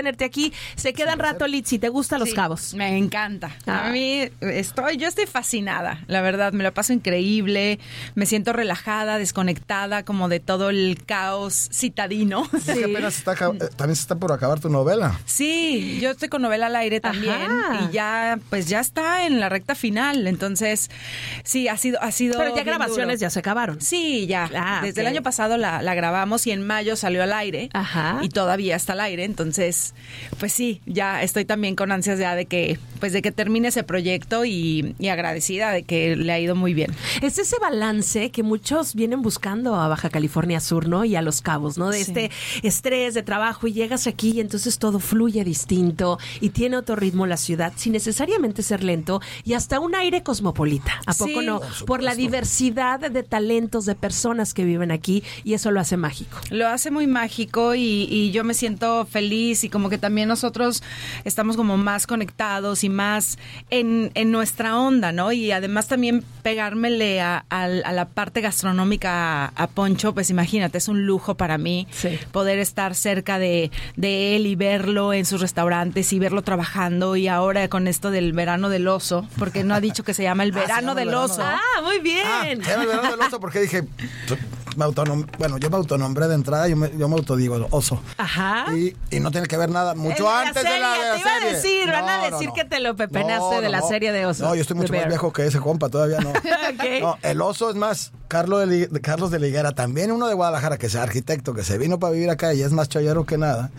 aquí se quedan rato, Litsi. ¿Te gustan Los Sí, Cabos? Me encanta. Ah. A mí estoy, yo estoy fascinada, la verdad, me la paso increíble, me siento relajada, desconectada como de todo el caos citadino. Es que apenas está, acab- eh, también se está por acabar tu novela. Sí, yo estoy con novela al aire también. Ajá. Y ya, pues ya está en la recta final. Entonces, sí, ha sido, ha sido. Pero ya bien grabaciones duro. ya se acabaron. Sí, ya. Ah, Desde ok. el año pasado la, la grabamos y en mayo salió al aire. Ajá. Y todavía está al aire. Entonces, pues sí, ya estoy también con ansias ya de que, pues de que termine ese proyecto y, y agradecida de que le ha ido muy bien. Es ese balance que muchos vienen buscando a Baja California Sur, ¿no? Y a Los Cabos, ¿no? De Sí. este estrés de trabajo y llegas aquí y entonces todo fluye distinto y tiene otro ritmo la ciudad sin necesariamente ser lento y hasta un aire cosmopolita. ¿A poco Sí. no? Por Por la supuesto. diversidad de talentos, de personas que viven aquí y eso lo hace mágico. Lo hace muy mágico y, y yo me siento feliz y como que también nosotros estamos como más conectados y más en, en nuestra onda, ¿no? Y además también pegármele a, a- a la parte gastronómica a, a Poncho, pues imagínate, es un lujo para mí Sí. poder estar cerca de, de él y verlo en sus restaurantes y verlo trabajando y ahora con esto del verano del oso, porque no ha dicho que se llama el Ah, se verano llama el del verano oso. del- Ah, muy bien. Ah, era el verano del oso porque dije, me autonom- bueno, yo me autonombré de entrada, yo me, yo me autodigo oso. Ajá. Y, y no tiene que ver nada, mucho Es de la antes de serie, la, de la te iba a serie. decir, van a No, no, decir no. que te lo pepenaste No, de la no. serie de Oso. No, yo estoy mucho The más Bear. viejo que ese compa, todavía no. Ok. No, el oso es más, Carlos de, Li- de Carlos de la Higuera, también uno de Guadalajara, que sea arquitecto, que se vino para vivir acá y es más chollero que nada.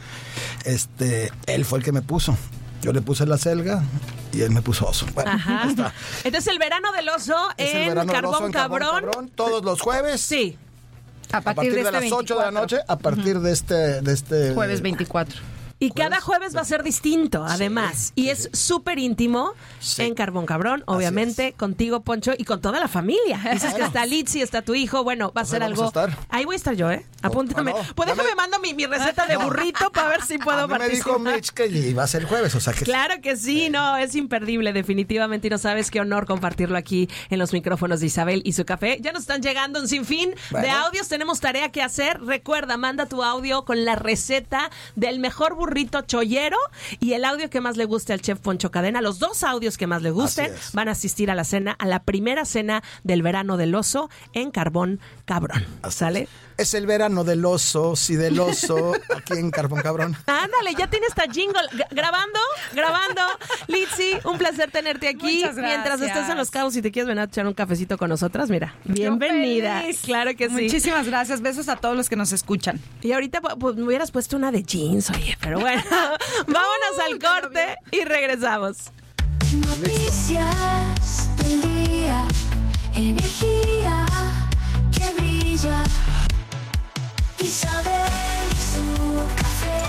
Este, él fue el que me puso. Yo le puse la selga y él me puso oso. Bueno, Ajá. ahí está. Entonces el verano del oso Es el en verano del Carbón, oso en Carbón Cabrón. Cabrón, todos los jueves. Sí. A A partir, partir, de, de, este las ocho de la veinticuatro. noche, a partir de este, de este Jueves veinticuatro. Y cada jueves va a ser distinto, además. y es súper íntimo Sí. en Carbón Cabrón, obviamente, contigo, Poncho, y con toda la familia. Dices que Bueno. está Litsi, está tu hijo. Bueno, va a Pues ser ahí algo. vamos a estar. Ahí voy a estar yo, ¿eh? Apúntame. bueno, pues ya déjame me- mando mi, mi receta de burrito para ver si puedo a mí me participar. dijo Mitch que iba a ser el jueves, o sea que Claro que sí, no, es imperdible, definitivamente. Y no sabes qué honor compartirlo aquí en los micrófonos de Isabel y su café. Ya nos están llegando un sinfín de Bueno. audios. Tenemos tarea que hacer. Recuerda, manda tu audio con la receta del mejor burrito chollero y el audio que más le guste al chef Poncho Cadena. Los dos audios que más le gusten Así es. van a asistir a la cena, a la primera cena del verano del oso en Carbón Cabrón. ¿Sale? es el verano del oso, sí del oso, aquí en Carbón Cabrón. Ándale, ya tienes esta jingle. G- grabando, grabando. Litsi, un placer tenerte aquí. Muchas gracias. Mientras estés en Los Cabos y te quieres venir a echar un cafecito con nosotras, mira, bienvenida. feliz. Claro que sí. Muchísimas gracias. Besos a todos los que nos escuchan. Y ahorita pu- pues, me hubieras puesto una de jeans, oye, pero bueno. Vámonos al corte y regresamos. Noticias del día, energía que brilla. Isabel y su café.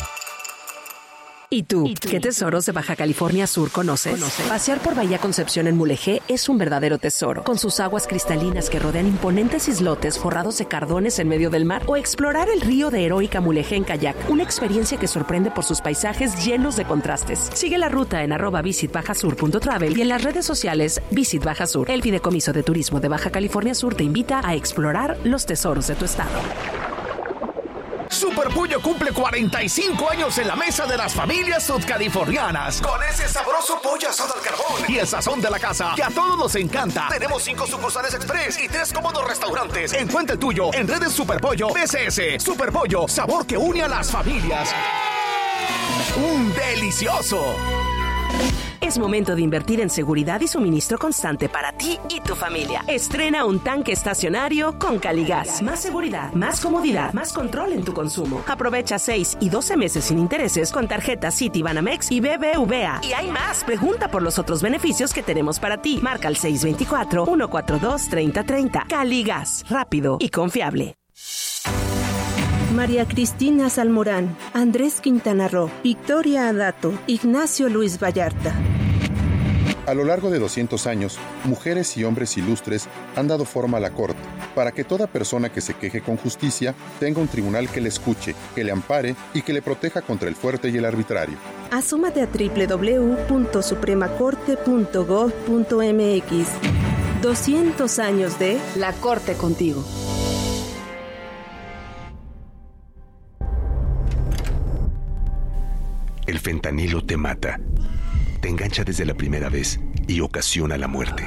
¿Y tú? ¿Qué tesoros de Baja California Sur conoces? Pasear por Bahía Concepción en Mulegé es un verdadero tesoro, con sus aguas cristalinas que rodean imponentes islotes forrados de cardones en medio del mar, o explorar el río de heroica Mulegé en kayak, una experiencia que sorprende por sus paisajes llenos de contrastes. Sigue la ruta en arroba visit baja sur punto travel y en las redes sociales Visit Baja Sur. El Fideicomiso de Turismo de Baja California Sur te invita a explorar los tesoros de tu estado. Super Pollo cumple cuarenta y cinco años en la mesa de las familias sudcalifornianas. Con ese sabroso pollo asado al carbón y el sazón de la casa que a todos nos encanta. Tenemos cinco sucursales express y tres cómodos restaurantes. Encuentra el tuyo en redes Super Pollo B C S. Super Pollo, sabor que une a las familias. ¡Un delicioso! Es momento de invertir en seguridad y suministro constante para ti y tu familia. Estrena un tanque estacionario con Caligas. Más seguridad, más comodidad, más control en tu consumo. Aprovecha seis y doce meses sin intereses con tarjetas Citi, Banamex y B B V A. Y hay más. Pregunta por los otros beneficios que tenemos para ti. Marca al seis dos cuatro, uno cuatro dos, tres cero tres cero. Caligas, rápido y confiable. María Cristina Salmorán, Andrés Quintana Roo, Victoria Adato, Ignacio Luis Vallarta. A lo largo de doscientos años, mujeres y hombres ilustres han dado forma a la Corte, para que toda persona que se queje con justicia tenga un tribunal que le escuche, que le ampare y que le proteja contra el fuerte y el arbitrario. Asómate a doble u doble u doble u punto suprema corte punto gov punto m x. doscientos años de La Corte contigo. El fentanilo te mata, te engancha desde la primera vez y ocasiona la muerte.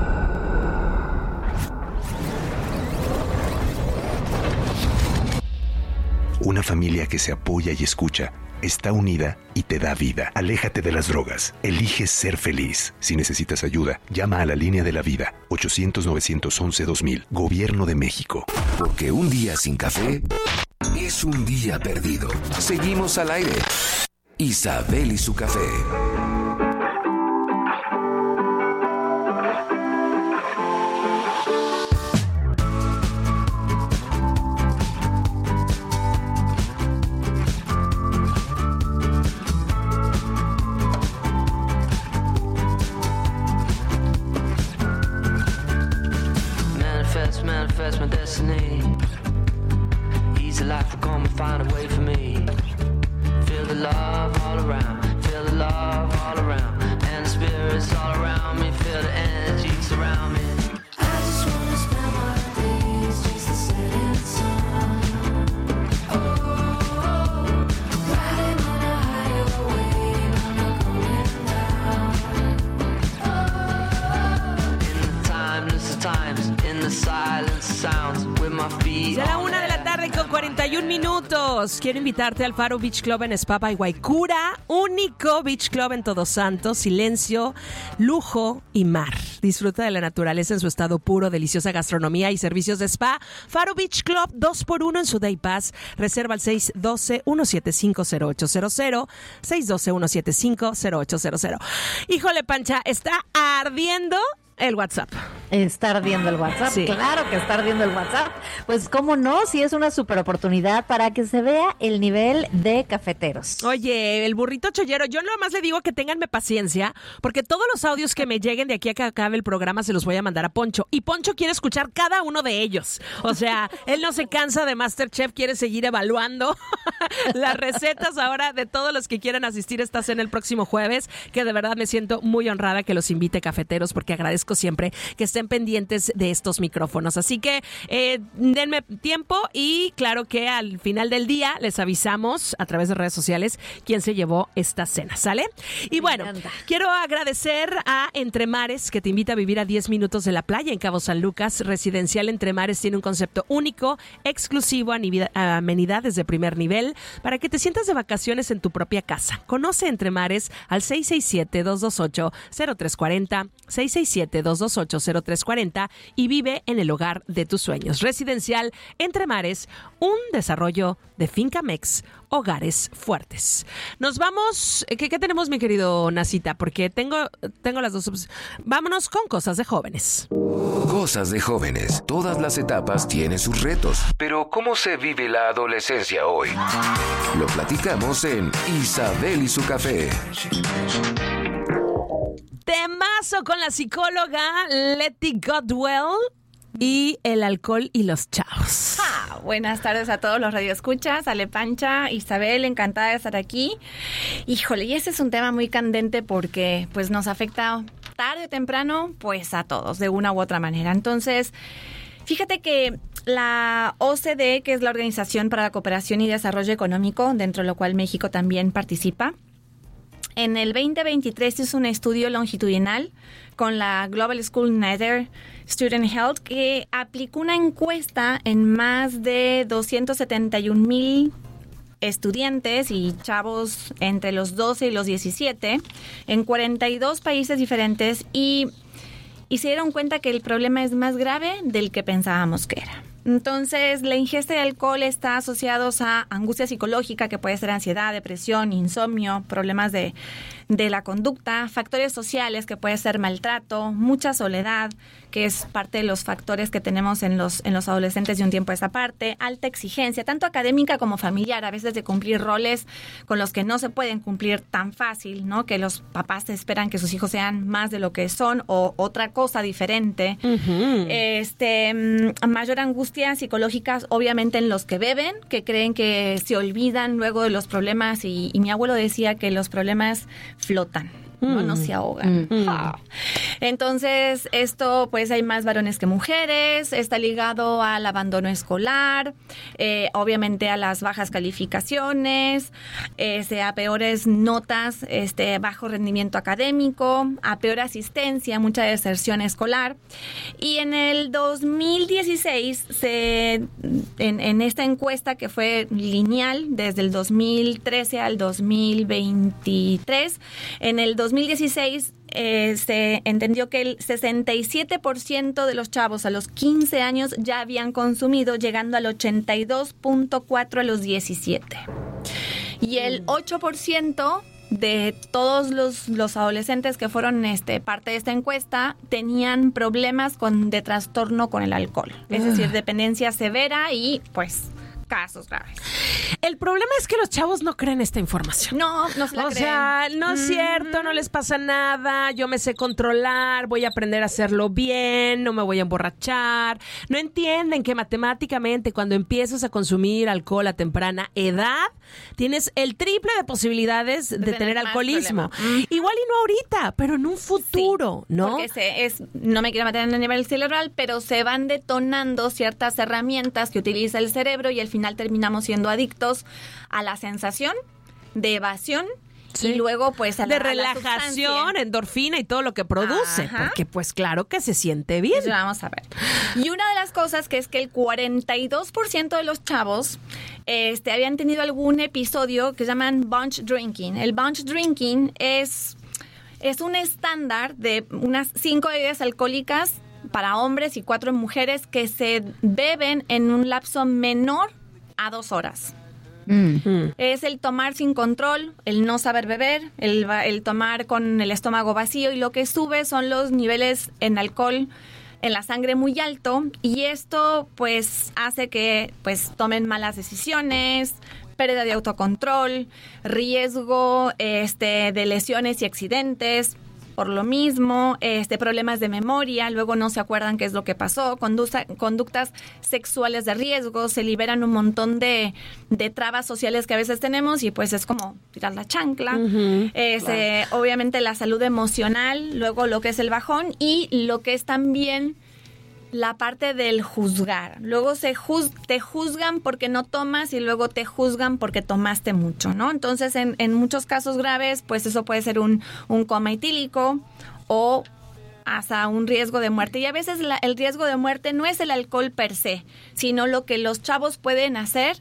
Una familia que se apoya y escucha está unida y te da vida. Aléjate de las drogas. Elige ser feliz. Si necesitas ayuda, llama a la línea de la vida. ochocientos, novecientos once, dos mil. Gobierno de México. Porque un día sin café es un día perdido. Seguimos al aire. Isabel y su café. Manifest, manifest my destiny. Easy life will come and find a way for me. Feel the love all around, feel the love all around, and the spirits all around me, feel the energy surround me. I just wanna spend my days just a setting sun. Oh, riding on a higher wave, I'm not going down. Oh, In the timeless of times, in the silence of sounds, with my feet. Será una de la tarde con cuarenta y un minutos. Quiero invitarte al Faro Beach Club en Spa by Guaycura, único beach club en Todos Santos, silencio, lujo y mar. Disfruta de la naturaleza en su estado puro, deliciosa gastronomía y servicios de spa. Faro Beach Club, dos por uno en su Day Pass. Reserva al seis uno dos, uno siete cinco, cero ocho cero cero, seis uno dos, uno siete cinco, cero ocho cero cero. Híjole, Pancha, está ardiendo el WhatsApp. Está ardiendo el WhatsApp, Sí. claro que está ardiendo el WhatsApp. Pues cómo no, si es una super oportunidad para que se vea el nivel de cafeteros. Oye, el burrito chollero, yo nada más le digo que ténganme paciencia, porque todos los audios que me lleguen de aquí a que acabe el programa se los voy a mandar a Poncho. Y Poncho quiere escuchar cada uno de ellos. O sea, él no se cansa de MasterChef, quiere seguir evaluando las recetas ahora de todos los que quieran asistir a esta cena el próximo jueves, que de verdad me siento muy honrada que los invite, cafeteros, porque agradezco siempre que estén pendientes de estos micrófonos. Así que eh, denme tiempo y claro que al final del día les avisamos a través de redes sociales quién se llevó esta cena, ¿sale? Y bueno, quiero agradecer a Entre Mares, que te invita a vivir a diez minutos de la playa en Cabo San Lucas. Residencial Entre Mares tiene un concepto único, exclusivo, amenidades de primer nivel, para que te sientas de vacaciones en tu propia casa. Conoce Entre Mares al seis seis siete, dos dos ocho, cero tres cuatro cero, seis seis siete, dos dos ocho, cero tres cuatro cero y vive en el hogar de tus sueños. Residencial Entre Mares, un desarrollo de Fincamex, hogares fuertes. Nos vamos, ¿qué, qué tenemos, mi querido Nacita? Porque tengo, tengo las dos opciones. Vámonos con cosas de jóvenes. Cosas de jóvenes. Todas las etapas tienen sus retos. Pero ¿cómo se vive la adolescencia hoy? Lo platicamos en Isabel y su café. Temazo con la psicóloga Letty Godwell y el alcohol y los chavos. Ah, buenas tardes a todos los radioescuchas, Ale Pancha, Isabel, encantada de estar aquí. Híjole, y ese es un tema muy candente porque pues nos afecta tarde o temprano pues a todos de una u otra manera. Entonces, fíjate que la O C D E, que es la Organización para la Cooperación y Desarrollo Económico, dentro de lo cual México también participa, en el veinte veintitrés hizo un estudio longitudinal con la Global School Nether Student Health que aplicó una encuesta en más de doscientos setenta y un mil estudiantes y chavos entre los doce y los diecisiete en cuarenta y dos países diferentes y, y se dieron cuenta que el problema es más grave del que pensábamos que era. Entonces, la ingesta de alcohol está asociada a angustia psicológica, que puede ser ansiedad, depresión, insomnio, problemas de, de la conducta, factores sociales, que puede ser maltrato, mucha soledad, que es parte de los factores que tenemos en los, en los adolescentes de un tiempo a esa parte, alta exigencia, tanto académica como familiar, a veces de cumplir roles con los que no se pueden cumplir tan fácil, ¿no? Que los papás esperan que sus hijos sean más de lo que son o otra cosa diferente. Uh-huh. Este, mayor angustia psicológicas, obviamente, en los que beben, que creen que se olvidan luego de los problemas y, y mi abuelo decía que los problemas flotan. mm. no, no se ahogan. Mm. Ah. Entonces, esto, pues hay más varones que mujeres, está ligado al abandono escolar, eh, obviamente a las bajas calificaciones, este, a peores notas, este, bajo rendimiento académico, a peor asistencia, mucha deserción escolar. Y en el dos mil dieciséis, se, en, en esta encuesta que fue lineal desde el dos mil trece al dos mil veintitrés, en el dos mil dieciséis eh, se entendió que el sesenta y siete por ciento de los chavos a los quince años ya habían consumido, llegando al ochenta y dos punto cuatro a los diecisiete. Y el ocho por ciento de todos los, los adolescentes que fueron este, parte de esta encuesta tenían problemas con, de trastorno con el alcohol. Es decir, dependencia severa y pues casos graves. El problema es que los chavos no creen esta información. No, no se la o creen. O sea, no es mm-hmm. cierto, no les pasa nada, yo me sé controlar, voy a aprender a hacerlo bien, no me voy a emborrachar. No entienden que matemáticamente cuando empiezas a consumir alcohol a temprana edad, tienes el triple de posibilidades de, de tener, tener alcoholismo. Mm-hmm. Igual y no ahorita, pero en un futuro, sí, ¿no? Porque se, es, no me quiero meter en el nivel cerebral, pero se van detonando ciertas herramientas que utiliza el cerebro y al final terminamos siendo adictos a la sensación de evasión. Sí. Y luego, pues, a la, de relajación, endorfina y todo lo que produce. Ajá. Porque, pues, claro que se siente bien. Eso vamos a ver. Y una de las cosas que es que el cuarenta y dos por ciento de los chavos este, habían tenido algún episodio que llaman bunch drinking. El bunch drinking es, es un estándar de unas cinco bebidas alcohólicas para hombres y cuatro mujeres que se beben en un lapso menor a dos horas. Mm. Es el tomar sin control, el no saber beber, el, el tomar con el estómago vacío, y lo que sube son los niveles en alcohol en la sangre muy alto, y esto pues hace que pues tomen malas decisiones, pérdida de autocontrol, riesgo este, de lesiones y accidentes. Por lo mismo, este, problemas de memoria, luego no se acuerdan qué es lo que pasó, conducta, conductas sexuales de riesgo, se liberan un montón de, de trabas sociales que a veces tenemos y pues es como tirar la chancla. Uh-huh. este, claro. Obviamente la salud emocional, luego lo que es el bajón y lo que es también la parte del juzgar. Luego se juz- te juzgan porque no tomas y luego te juzgan porque tomaste mucho, ¿no? Entonces, en, en muchos casos graves, pues eso puede ser un, un coma etílico o hasta un riesgo de muerte. Y a veces la, el riesgo de muerte no es el alcohol per se, sino lo que los chavos pueden hacer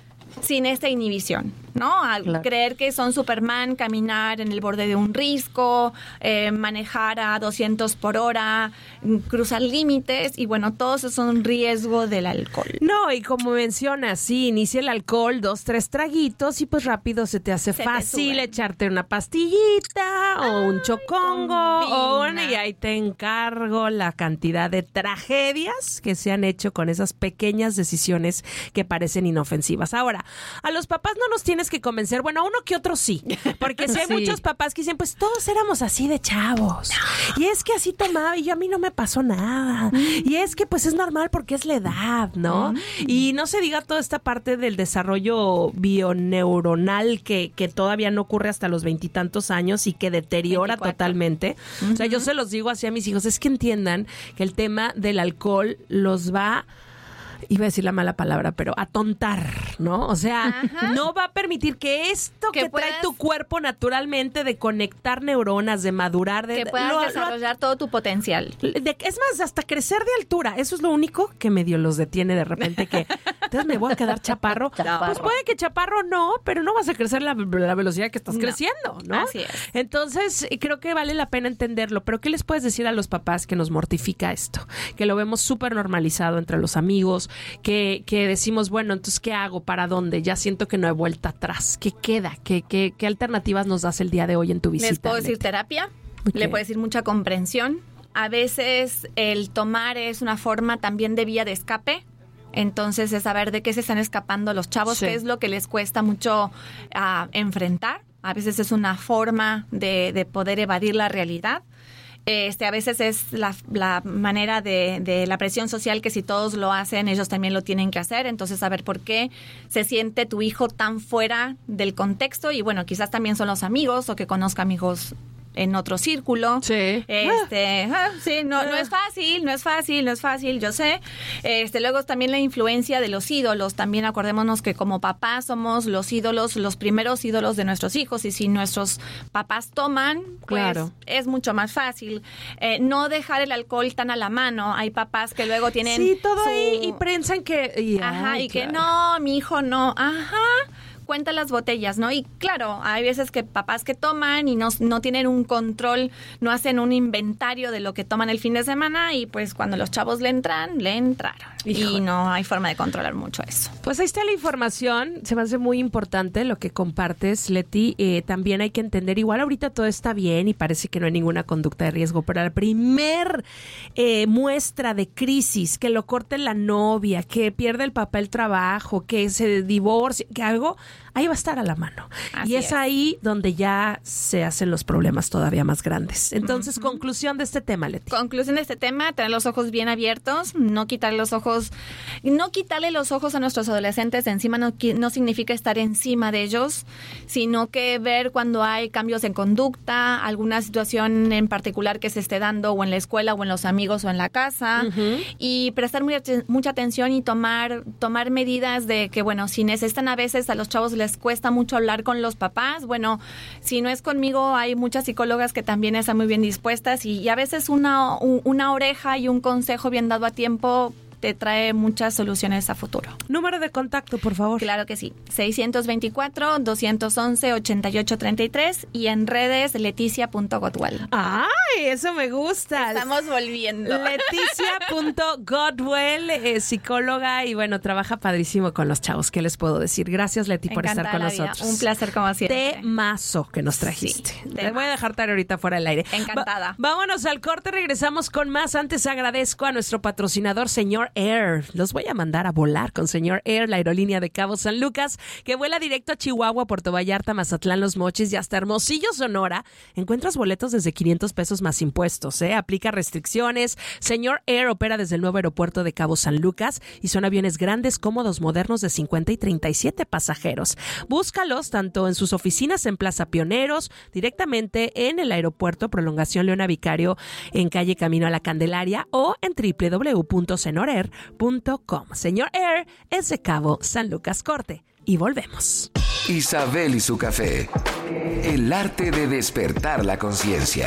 sin esta inhibición, ¿no? Al claro. creer que son Superman, caminar en el borde de un risco, eh, manejar a doscientos por hora, cruzar límites, y bueno, todos esos son riesgo del alcohol. No, y como mencionas, sí, inicia el alcohol, dos, tres traguitos, y pues rápido se te hace se fácil te echarte una pastillita, ah, o un chocongo, o una, y ahí te encargo la cantidad de tragedias que se han hecho con esas pequeñas decisiones que parecen inofensivas. Ahora, a los papás no nos tienes que convencer, bueno, a uno que otro sí, porque si hay sí. muchos papás que dicen, pues todos éramos así de chavos, no. y es que así tomaba y yo a mí no me pasó nada, mm. y es que pues es normal porque es la edad, ¿no? Mm. Y no se diga toda esta parte del desarrollo bioneuronal que, que todavía no ocurre hasta los veintitantos años y que deteriora veinticuatro totalmente. Uh-huh. O sea, yo se los digo así a mis hijos, es que entiendan que el tema del alcohol los va... iba a decir la mala palabra, pero atontar, ¿no? O sea, ajá. no va a permitir que esto que, que puedas, trae tu cuerpo naturalmente de conectar neuronas, de madurar, de... Que puedas lo, desarrollar lo, todo tu potencial. De, es más, hasta crecer de altura. Eso es lo único que medio los detiene de repente, que entonces me voy a quedar chaparro. chaparro. Pues puede que chaparro no, pero no vas a crecer la, la velocidad que estás no. creciendo, ¿no? Así es. Entonces, creo que vale la pena entenderlo. Pero ¿qué les puedes decir a los papás que nos mortifica esto? Que lo vemos súper normalizado entre los amigos, Que, que decimos, bueno, entonces, ¿qué hago? ¿Para dónde? Ya siento que no hay vuelta atrás. ¿Qué queda? ¿Qué, qué, qué alternativas nos das el día de hoy en tu visita? Les puedo Leti? decir terapia, okay. Le puedo decir mucha comprensión. A veces el tomar es una forma también de vía de escape. Entonces, es saber de qué se están escapando los chavos, sí. qué es lo que les cuesta mucho uh, enfrentar. A veces es una forma de, de poder evadir la realidad. Este, a veces es la, la manera de, de la presión social, que si todos lo hacen, ellos también lo tienen que hacer. Entonces, saber por qué se siente tu hijo tan fuera del contexto. Y bueno, quizás también son los amigos, o que conozca amigos en otro círculo. Sí. Este, ah, sí, no, no es fácil, no es fácil, no es fácil, yo sé. Este, luego también la influencia de los ídolos. También acordémonos que como papás somos los ídolos, los primeros ídolos de nuestros hijos, y si nuestros papás toman, pues Claro. es mucho más fácil. Eh, no dejar el alcohol tan a la mano. Hay papás que luego tienen Sí, todo su- ahí y piensan que... y- Ajá, ay, y que claro. no, mi hijo no. Ajá. Cuenta las botellas, ¿no? Y claro, hay veces que papás que toman y no, no tienen un control, no hacen un inventario de lo que toman el fin de semana, y pues cuando los chavos le entran, le entraron. Híjole. Y no hay forma de controlar mucho eso. Pues ahí está la información, se me hace muy importante lo que compartes, Leti. Eh, también hay que entender, igual ahorita todo está bien y parece que no hay ninguna conducta de riesgo, pero la primer eh, muestra de crisis, que lo corte la novia, que pierde el papá el trabajo, que se divorcie, que algo, ahí va a estar a la mano. Así y es, es. ahí donde ya se hacen los problemas todavía más grandes. Entonces, conclusión de este tema, Leti. Conclusión de este tema, tener los ojos bien abiertos, no quitarle los ojos, no quitarle los ojos a nuestros adolescentes de encima no, qui- no significa estar encima de ellos, sino que ver cuando hay cambios en conducta, alguna situación en particular que se esté dando o en la escuela o en los amigos o en la casa, Ujú. y prestar muy ate- mucha atención y tomar, tomar medidas de que, bueno, si necesitan, a veces a los chavos les cuesta mucho hablar con los papás, bueno, si no es conmigo, hay muchas psicólogas que también están muy bien dispuestas, y, y a veces una, u- una oreja y un consejo bien dado a tiempo te trae muchas soluciones a futuro. Número de contacto, por favor. Claro que sí. seiscientos veinticuatro, doscientos once, ochenta y ocho treinta y tres, y en redes leticia punto godwell. ¡Ay, eso me gusta! Estamos volviendo. Leticia.godwell, eh, psicóloga, y bueno, trabaja padrísimo con los chavos. ¿Qué les puedo decir? Gracias, Leti, por estar Encantada con la vida. nosotros. Un placer como siempre. Temazo que nos trajiste. Sí, Te voy a dejar tarea ahorita fuera del aire. Encantada. Va- vámonos al corte, regresamos con más. Antes agradezco a nuestro patrocinador, Señor Air. Los voy a mandar a volar con Señor Air, la aerolínea de Cabo San Lucas, que vuela directo a Chihuahua, Puerto Vallarta, Mazatlán, Los Mochis y hasta Hermosillo, Sonora. Encuentras boletos desde quinientos pesos más impuestos, ¿eh? Aplica restricciones. Señor Air opera desde el nuevo aeropuerto de Cabo San Lucas y son aviones grandes, cómodos, modernos de cincuenta y treinta y siete pasajeros. Búscalos tanto en sus oficinas en Plaza Pioneros, directamente en el aeropuerto Prolongación Leona Vicario en calle Camino a la Candelaria, o en doble u doble u doble u punto senor air punto com. Señor Air es de Cabo San Lucas. Corte y volvemos. Isabel y su café. El arte de despertar la conciencia.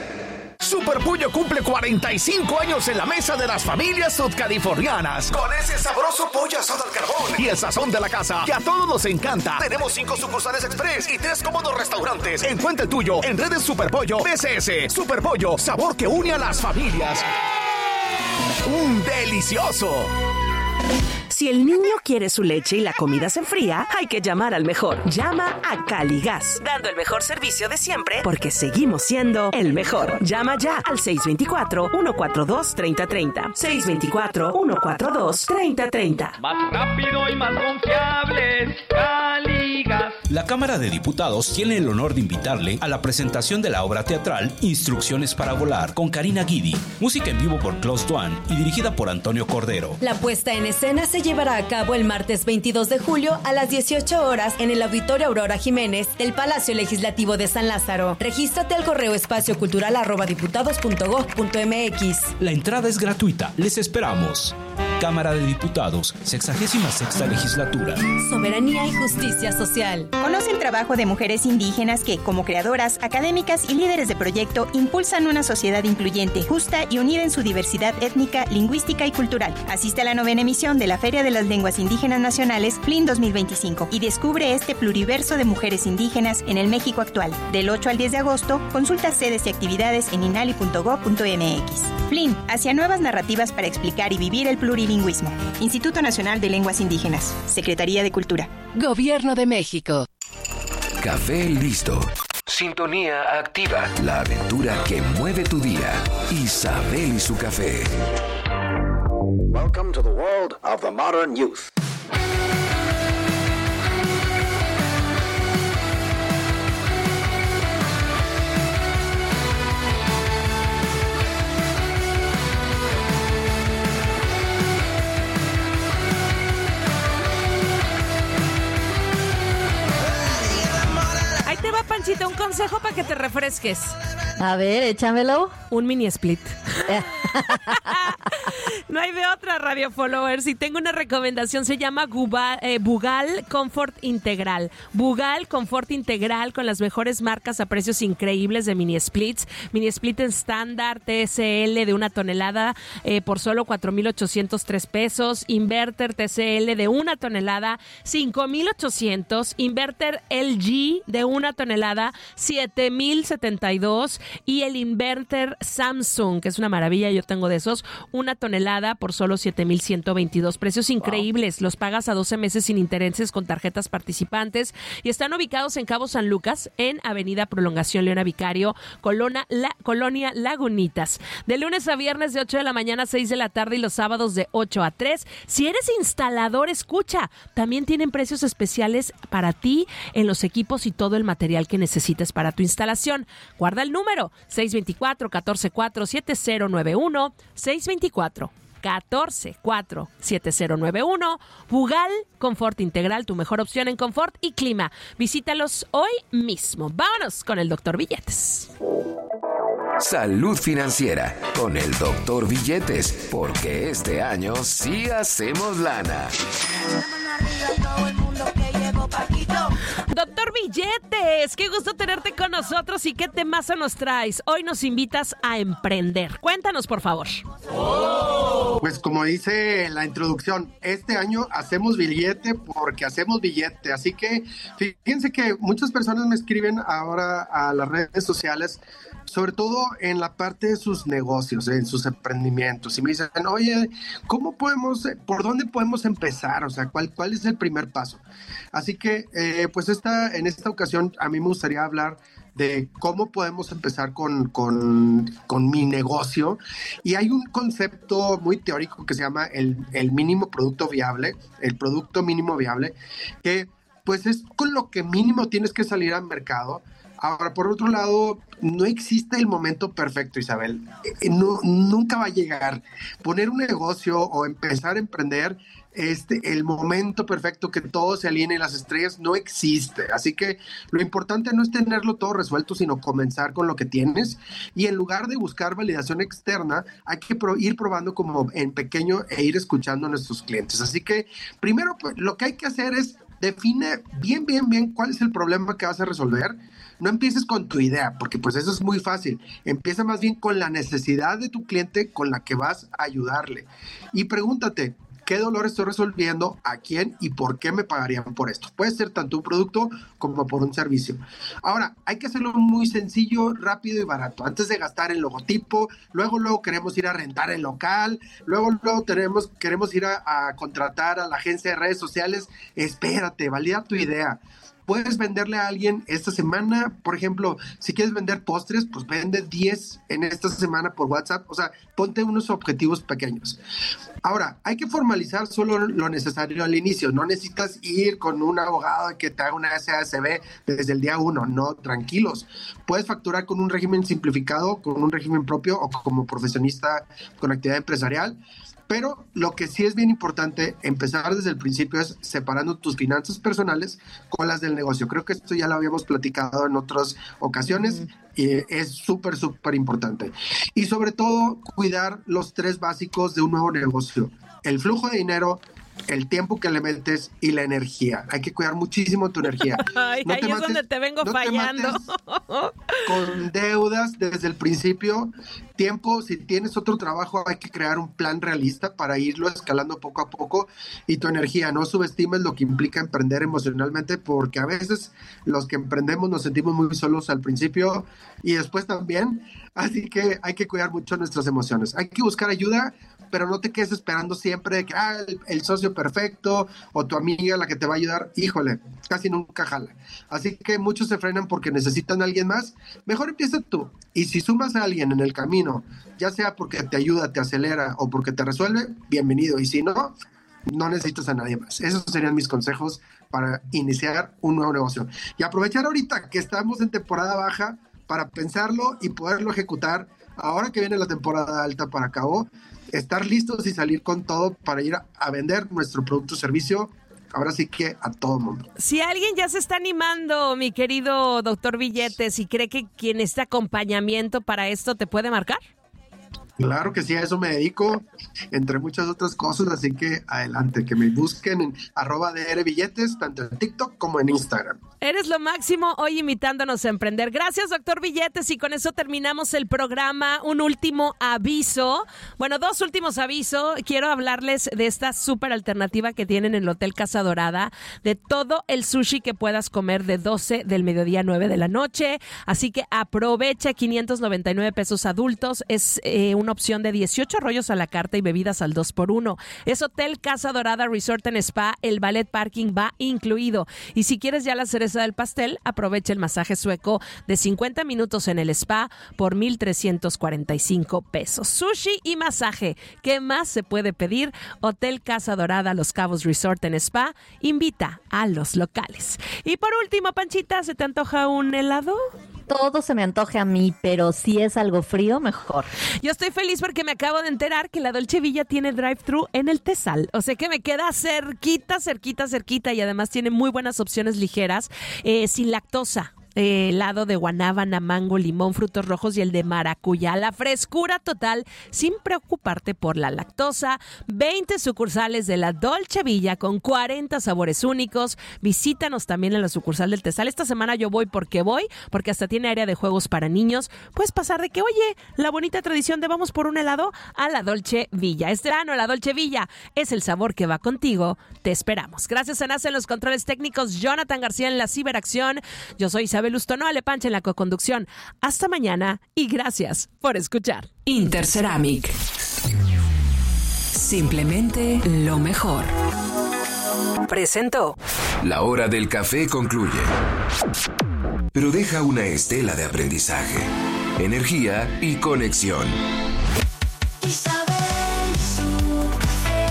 Super Pollo cumple cuarenta y cinco años en la mesa de las familias sudcalifornianas. Con ese sabroso pollo asado al carbón y el sazón de la casa que a todos nos encanta. Tenemos cinco sucursales express y tres cómodos restaurantes. Encuentra el tuyo en redes Super Pollo B C S. Super Pollo, sabor que une a las familias. ¡Un delicioso! Si el niño quiere su leche y la comida se enfría, hay que llamar al mejor. Llama a Caligas, dando el mejor servicio de siempre, porque seguimos siendo el mejor. Llama ya al seis dos cuatro, uno cuatro dos, tres cero tres cero. seis dos cuatro, uno cuatro dos, tres cero tres cero. Más rápido y más confiable, Caligas. La Cámara de Diputados tiene el honor de invitarle a la presentación de la obra teatral Instrucciones para volar, con Karina Guidi, música en vivo por Klaus Duan y dirigida por Antonio Cordero. La puesta en escena se llevará a cabo el martes veintidós de julio a las dieciocho horas en el Auditorio Aurora Jiménez del Palacio Legislativo de San Lázaro. Regístrate al correo espaciocultural arroba diputados punto gob punto mx. La entrada es gratuita. Les esperamos. Cámara de Diputados, sexagésima sexta legislatura. Soberanía y justicia social. Conoce el trabajo de mujeres indígenas que, como creadoras, académicas y líderes de proyecto, impulsan una sociedad incluyente, justa y unida en su diversidad étnica, lingüística y cultural. Asiste a la novena emisión de la Feria de las Lenguas Indígenas Nacionales, F L I N dos mil veinticinco, y descubre este pluriverso de mujeres indígenas en el México actual. Del ocho al diez de agosto, consulta sedes y actividades en inali punto gob punto mx. F L I N, hacia nuevas narrativas para explicar y vivir el plurilingüismo. Instituto Nacional de Lenguas Indígenas. Secretaría de Cultura. Gobierno de México. Café listo. Sintonía activa. La aventura que mueve tu día. Isabel y su café. Welcome to the world of the modern youth. Ahí te va, Panchita, un consejo consejo para que te refresques. A ver, échamelo. Un mini split. No hay de otra, Radio Followers. Y tengo una recomendación, se llama Bugal, eh, Bugal Comfort Integral. Bugal Comfort Integral con las mejores marcas a precios increíbles de mini splits. Mini split estándar T S L de una tonelada eh, por solo cuatro mil ochocientos tres pesos. Inverter T S L de una tonelada, cinco mil ochocientos. Inverter L G de una tonelada, siete mil setenta y dos. Y el inverter Samsung, que es una maravilla, yo tengo de esos, una tonelada por solo siete mil ciento veintidós. Precios increíbles. Wow. Los pagas a doce meses sin intereses con tarjetas participantes y están ubicados en Cabo San Lucas, en Avenida Prolongación Leona Vicario, Colonia, la, Colonia Lagunitas. De lunes a viernes de ocho de la mañana a seis de la tarde y los sábados de ocho a tres. Si eres instalador, escucha. También tienen precios especiales para ti en los equipos y todo el material que necesites para tu instalación. Guarda el número seis dos cuatro, uno cuatro cuatro, siete cero nueve uno, seis dos cuatro, uno cuatro cuatro, siete cero nueve uno. Bugal Confort Integral, tu mejor opción en confort y clima. Visítalos hoy mismo. Vámonos con el doctor Billetes. Salud financiera con el doctor Billetes, porque este año sí hacemos lana. Doctor Billetes, qué gusto tenerte con nosotros y qué temazo nos traes. Hoy nos invitas a emprender. Cuéntanos, por favor. Pues como dice la introducción, este año hacemos billete porque hacemos billete. Así que fíjense que muchas personas me escriben ahora a las redes sociales, sobre todo en la parte de sus negocios, en sus emprendimientos, y me dicen, oye, ¿cómo podemos, por dónde podemos empezar? O sea, ¿cuál, cuál es el primer paso? Así que, eh, pues esta, en esta ocasión a mí me gustaría hablar de cómo podemos empezar con, con, con mi negocio. Y hay un concepto muy teórico que se llama el, el mínimo producto viable, el producto mínimo viable, que pues es con lo que mínimo tienes que salir al mercado. Ahora, por otro lado, no existe el momento perfecto, Isabel. No, nunca va a llegar. Poner un negocio o empezar a emprender, este, el momento perfecto que todo se alinee, las estrellas, no existe. Así que lo importante no es tenerlo todo resuelto, sino comenzar con lo que tienes. Y en lugar de buscar validación externa, hay que pro- ir probando como en pequeño e ir escuchando a nuestros clientes. Así que primero, pues, lo que hay que hacer es define bien, bien, bien cuál es el problema que vas a resolver. No empieces con tu idea, porque pues eso es muy fácil. Empieza más bien con la necesidad de tu cliente con la que vas a ayudarle. Y pregúntate, ¿qué dolor estoy resolviendo? ¿A quién? ¿Y por qué me pagarían por esto? Puede ser tanto un producto como por un servicio. Ahora, hay que hacerlo muy sencillo, rápido y barato. Antes de gastar en logotipo, luego, luego queremos ir a rentar el local, luego, luego tenemos, queremos ir a, a contratar a la agencia de redes sociales. Espérate, valida tu idea. Puedes venderle a alguien esta semana, por ejemplo, si quieres vender postres, pues vende diez en esta semana por WhatsApp. O sea, ponte unos objetivos pequeños. Ahora, hay que formalizar solo lo necesario al inicio. No necesitas ir con un abogado que te haga una S A S B desde el día uno. No, tranquilos. Puedes facturar con un régimen simplificado, con un régimen propio o como profesionista con actividad empresarial. Pero lo que sí es bien importante empezar desde el principio es separando tus finanzas personales con las del negocio. Creo que esto ya lo habíamos platicado en otras ocasiones uh-huh. y es súper, súper importante. Y sobre todo, cuidar los tres básicos de un nuevo negocio. El flujo de dinero, el tiempo que le metes y la energía. Hay que cuidar muchísimo tu energía. Ay, no ahí te es mates, donde te vengo no fallando. Te con deudas desde el principio. Tiempo, si tienes otro trabajo, hay que crear un plan realista para irlo escalando poco a poco. Y tu energía, no subestimes lo que implica emprender emocionalmente, porque a veces los que emprendemos nos sentimos muy solos al principio y después también. Así que hay que cuidar mucho nuestras emociones. Hay que buscar ayuda, pero no te quedes esperando siempre que ah, el, el socio perfecto o tu amiga la que te va a ayudar. Híjole, casi nunca jala. Así que muchos se frenan porque necesitan a alguien más. Mejor empieza tú. Y si sumas a alguien en el camino, ya sea porque te ayuda, te acelera o porque te resuelve, bienvenido. Y si no, no necesitas a nadie más. Esos serían mis consejos para iniciar un nuevo negocio. Y aprovechar ahorita que estamos en temporada baja para pensarlo y poderlo ejecutar ahora que viene la temporada alta para Cabo. Estar listos y salir con todo para ir a, a vender nuestro producto o servicio ahora sí que a todo mundo. Si alguien ya se está animando, mi querido doctor Billetes, y cree que quien esté acompañamiento para esto te puede marcar. Claro que sí, a eso me dedico, entre muchas otras cosas, así que adelante, que me busquen en arroba drbilletes, tanto en TikTok como en Instagram. Eres lo máximo hoy invitándonos a emprender. Gracias, doctor Billetes, y con eso terminamos el programa. Un último aviso, bueno, dos últimos avisos. Quiero hablarles de esta súper alternativa que tienen en el Hotel Casa Dorada, de todo el sushi que puedas comer de doce del mediodía a nueve de la noche, así que aprovecha, quinientos noventa y nueve pesos adultos, es eh, un una opción de dieciocho rollos a la carta y bebidas al dos por uno. Es Hotel Casa Dorada Resort and Spa, el ballet parking va incluido. Y si quieres ya la cereza del pastel, aprovecha el masaje sueco de cincuenta minutos en el spa por mil trescientos cuarenta y cinco pesos. Sushi y masaje, ¿qué más se puede pedir? Hotel Casa Dorada Los Cabos Resort and Spa invita a los locales. Y por último, Panchita, ¿se te antoja un helado? Todo se me antoje a mí, pero si es algo frío, mejor. Yo estoy feliz porque me acabo de enterar que la Dolce Villa tiene drive-thru en el Tesal. O sea que me queda cerquita, cerquita, cerquita, y además tiene muy buenas opciones ligeras, eh, sin lactosa. Eh, helado de guanábana, mango, limón, frutos rojos y el de maracuyá. La frescura total sin preocuparte por la lactosa. veinte sucursales de la Dolce Villa con cuarenta sabores únicos. Visítanos también en la sucursal del Tesal. Esta semana yo voy porque voy, porque hasta tiene área de juegos para niños. Puedes pasar de que, oye, la bonita tradición de vamos por un helado a la Dolce Villa. Este verano la Dolce Villa es el sabor que va contigo. Te esperamos. Gracias a NASA en los controles técnicos, Jonathan García en la ciberacción. Yo soy Isabel Lustono, Ale Pancha en la coconducción. Hasta mañana y gracias por escuchar. Interceramic. Simplemente lo mejor. Presentó. La hora del café concluye, pero deja una estela de aprendizaje, energía y conexión. Isabel, su café,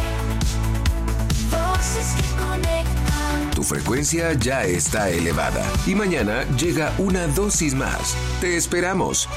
voces que conectan. Tu frecuencia ya está elevada y mañana llega una dosis más. Te esperamos.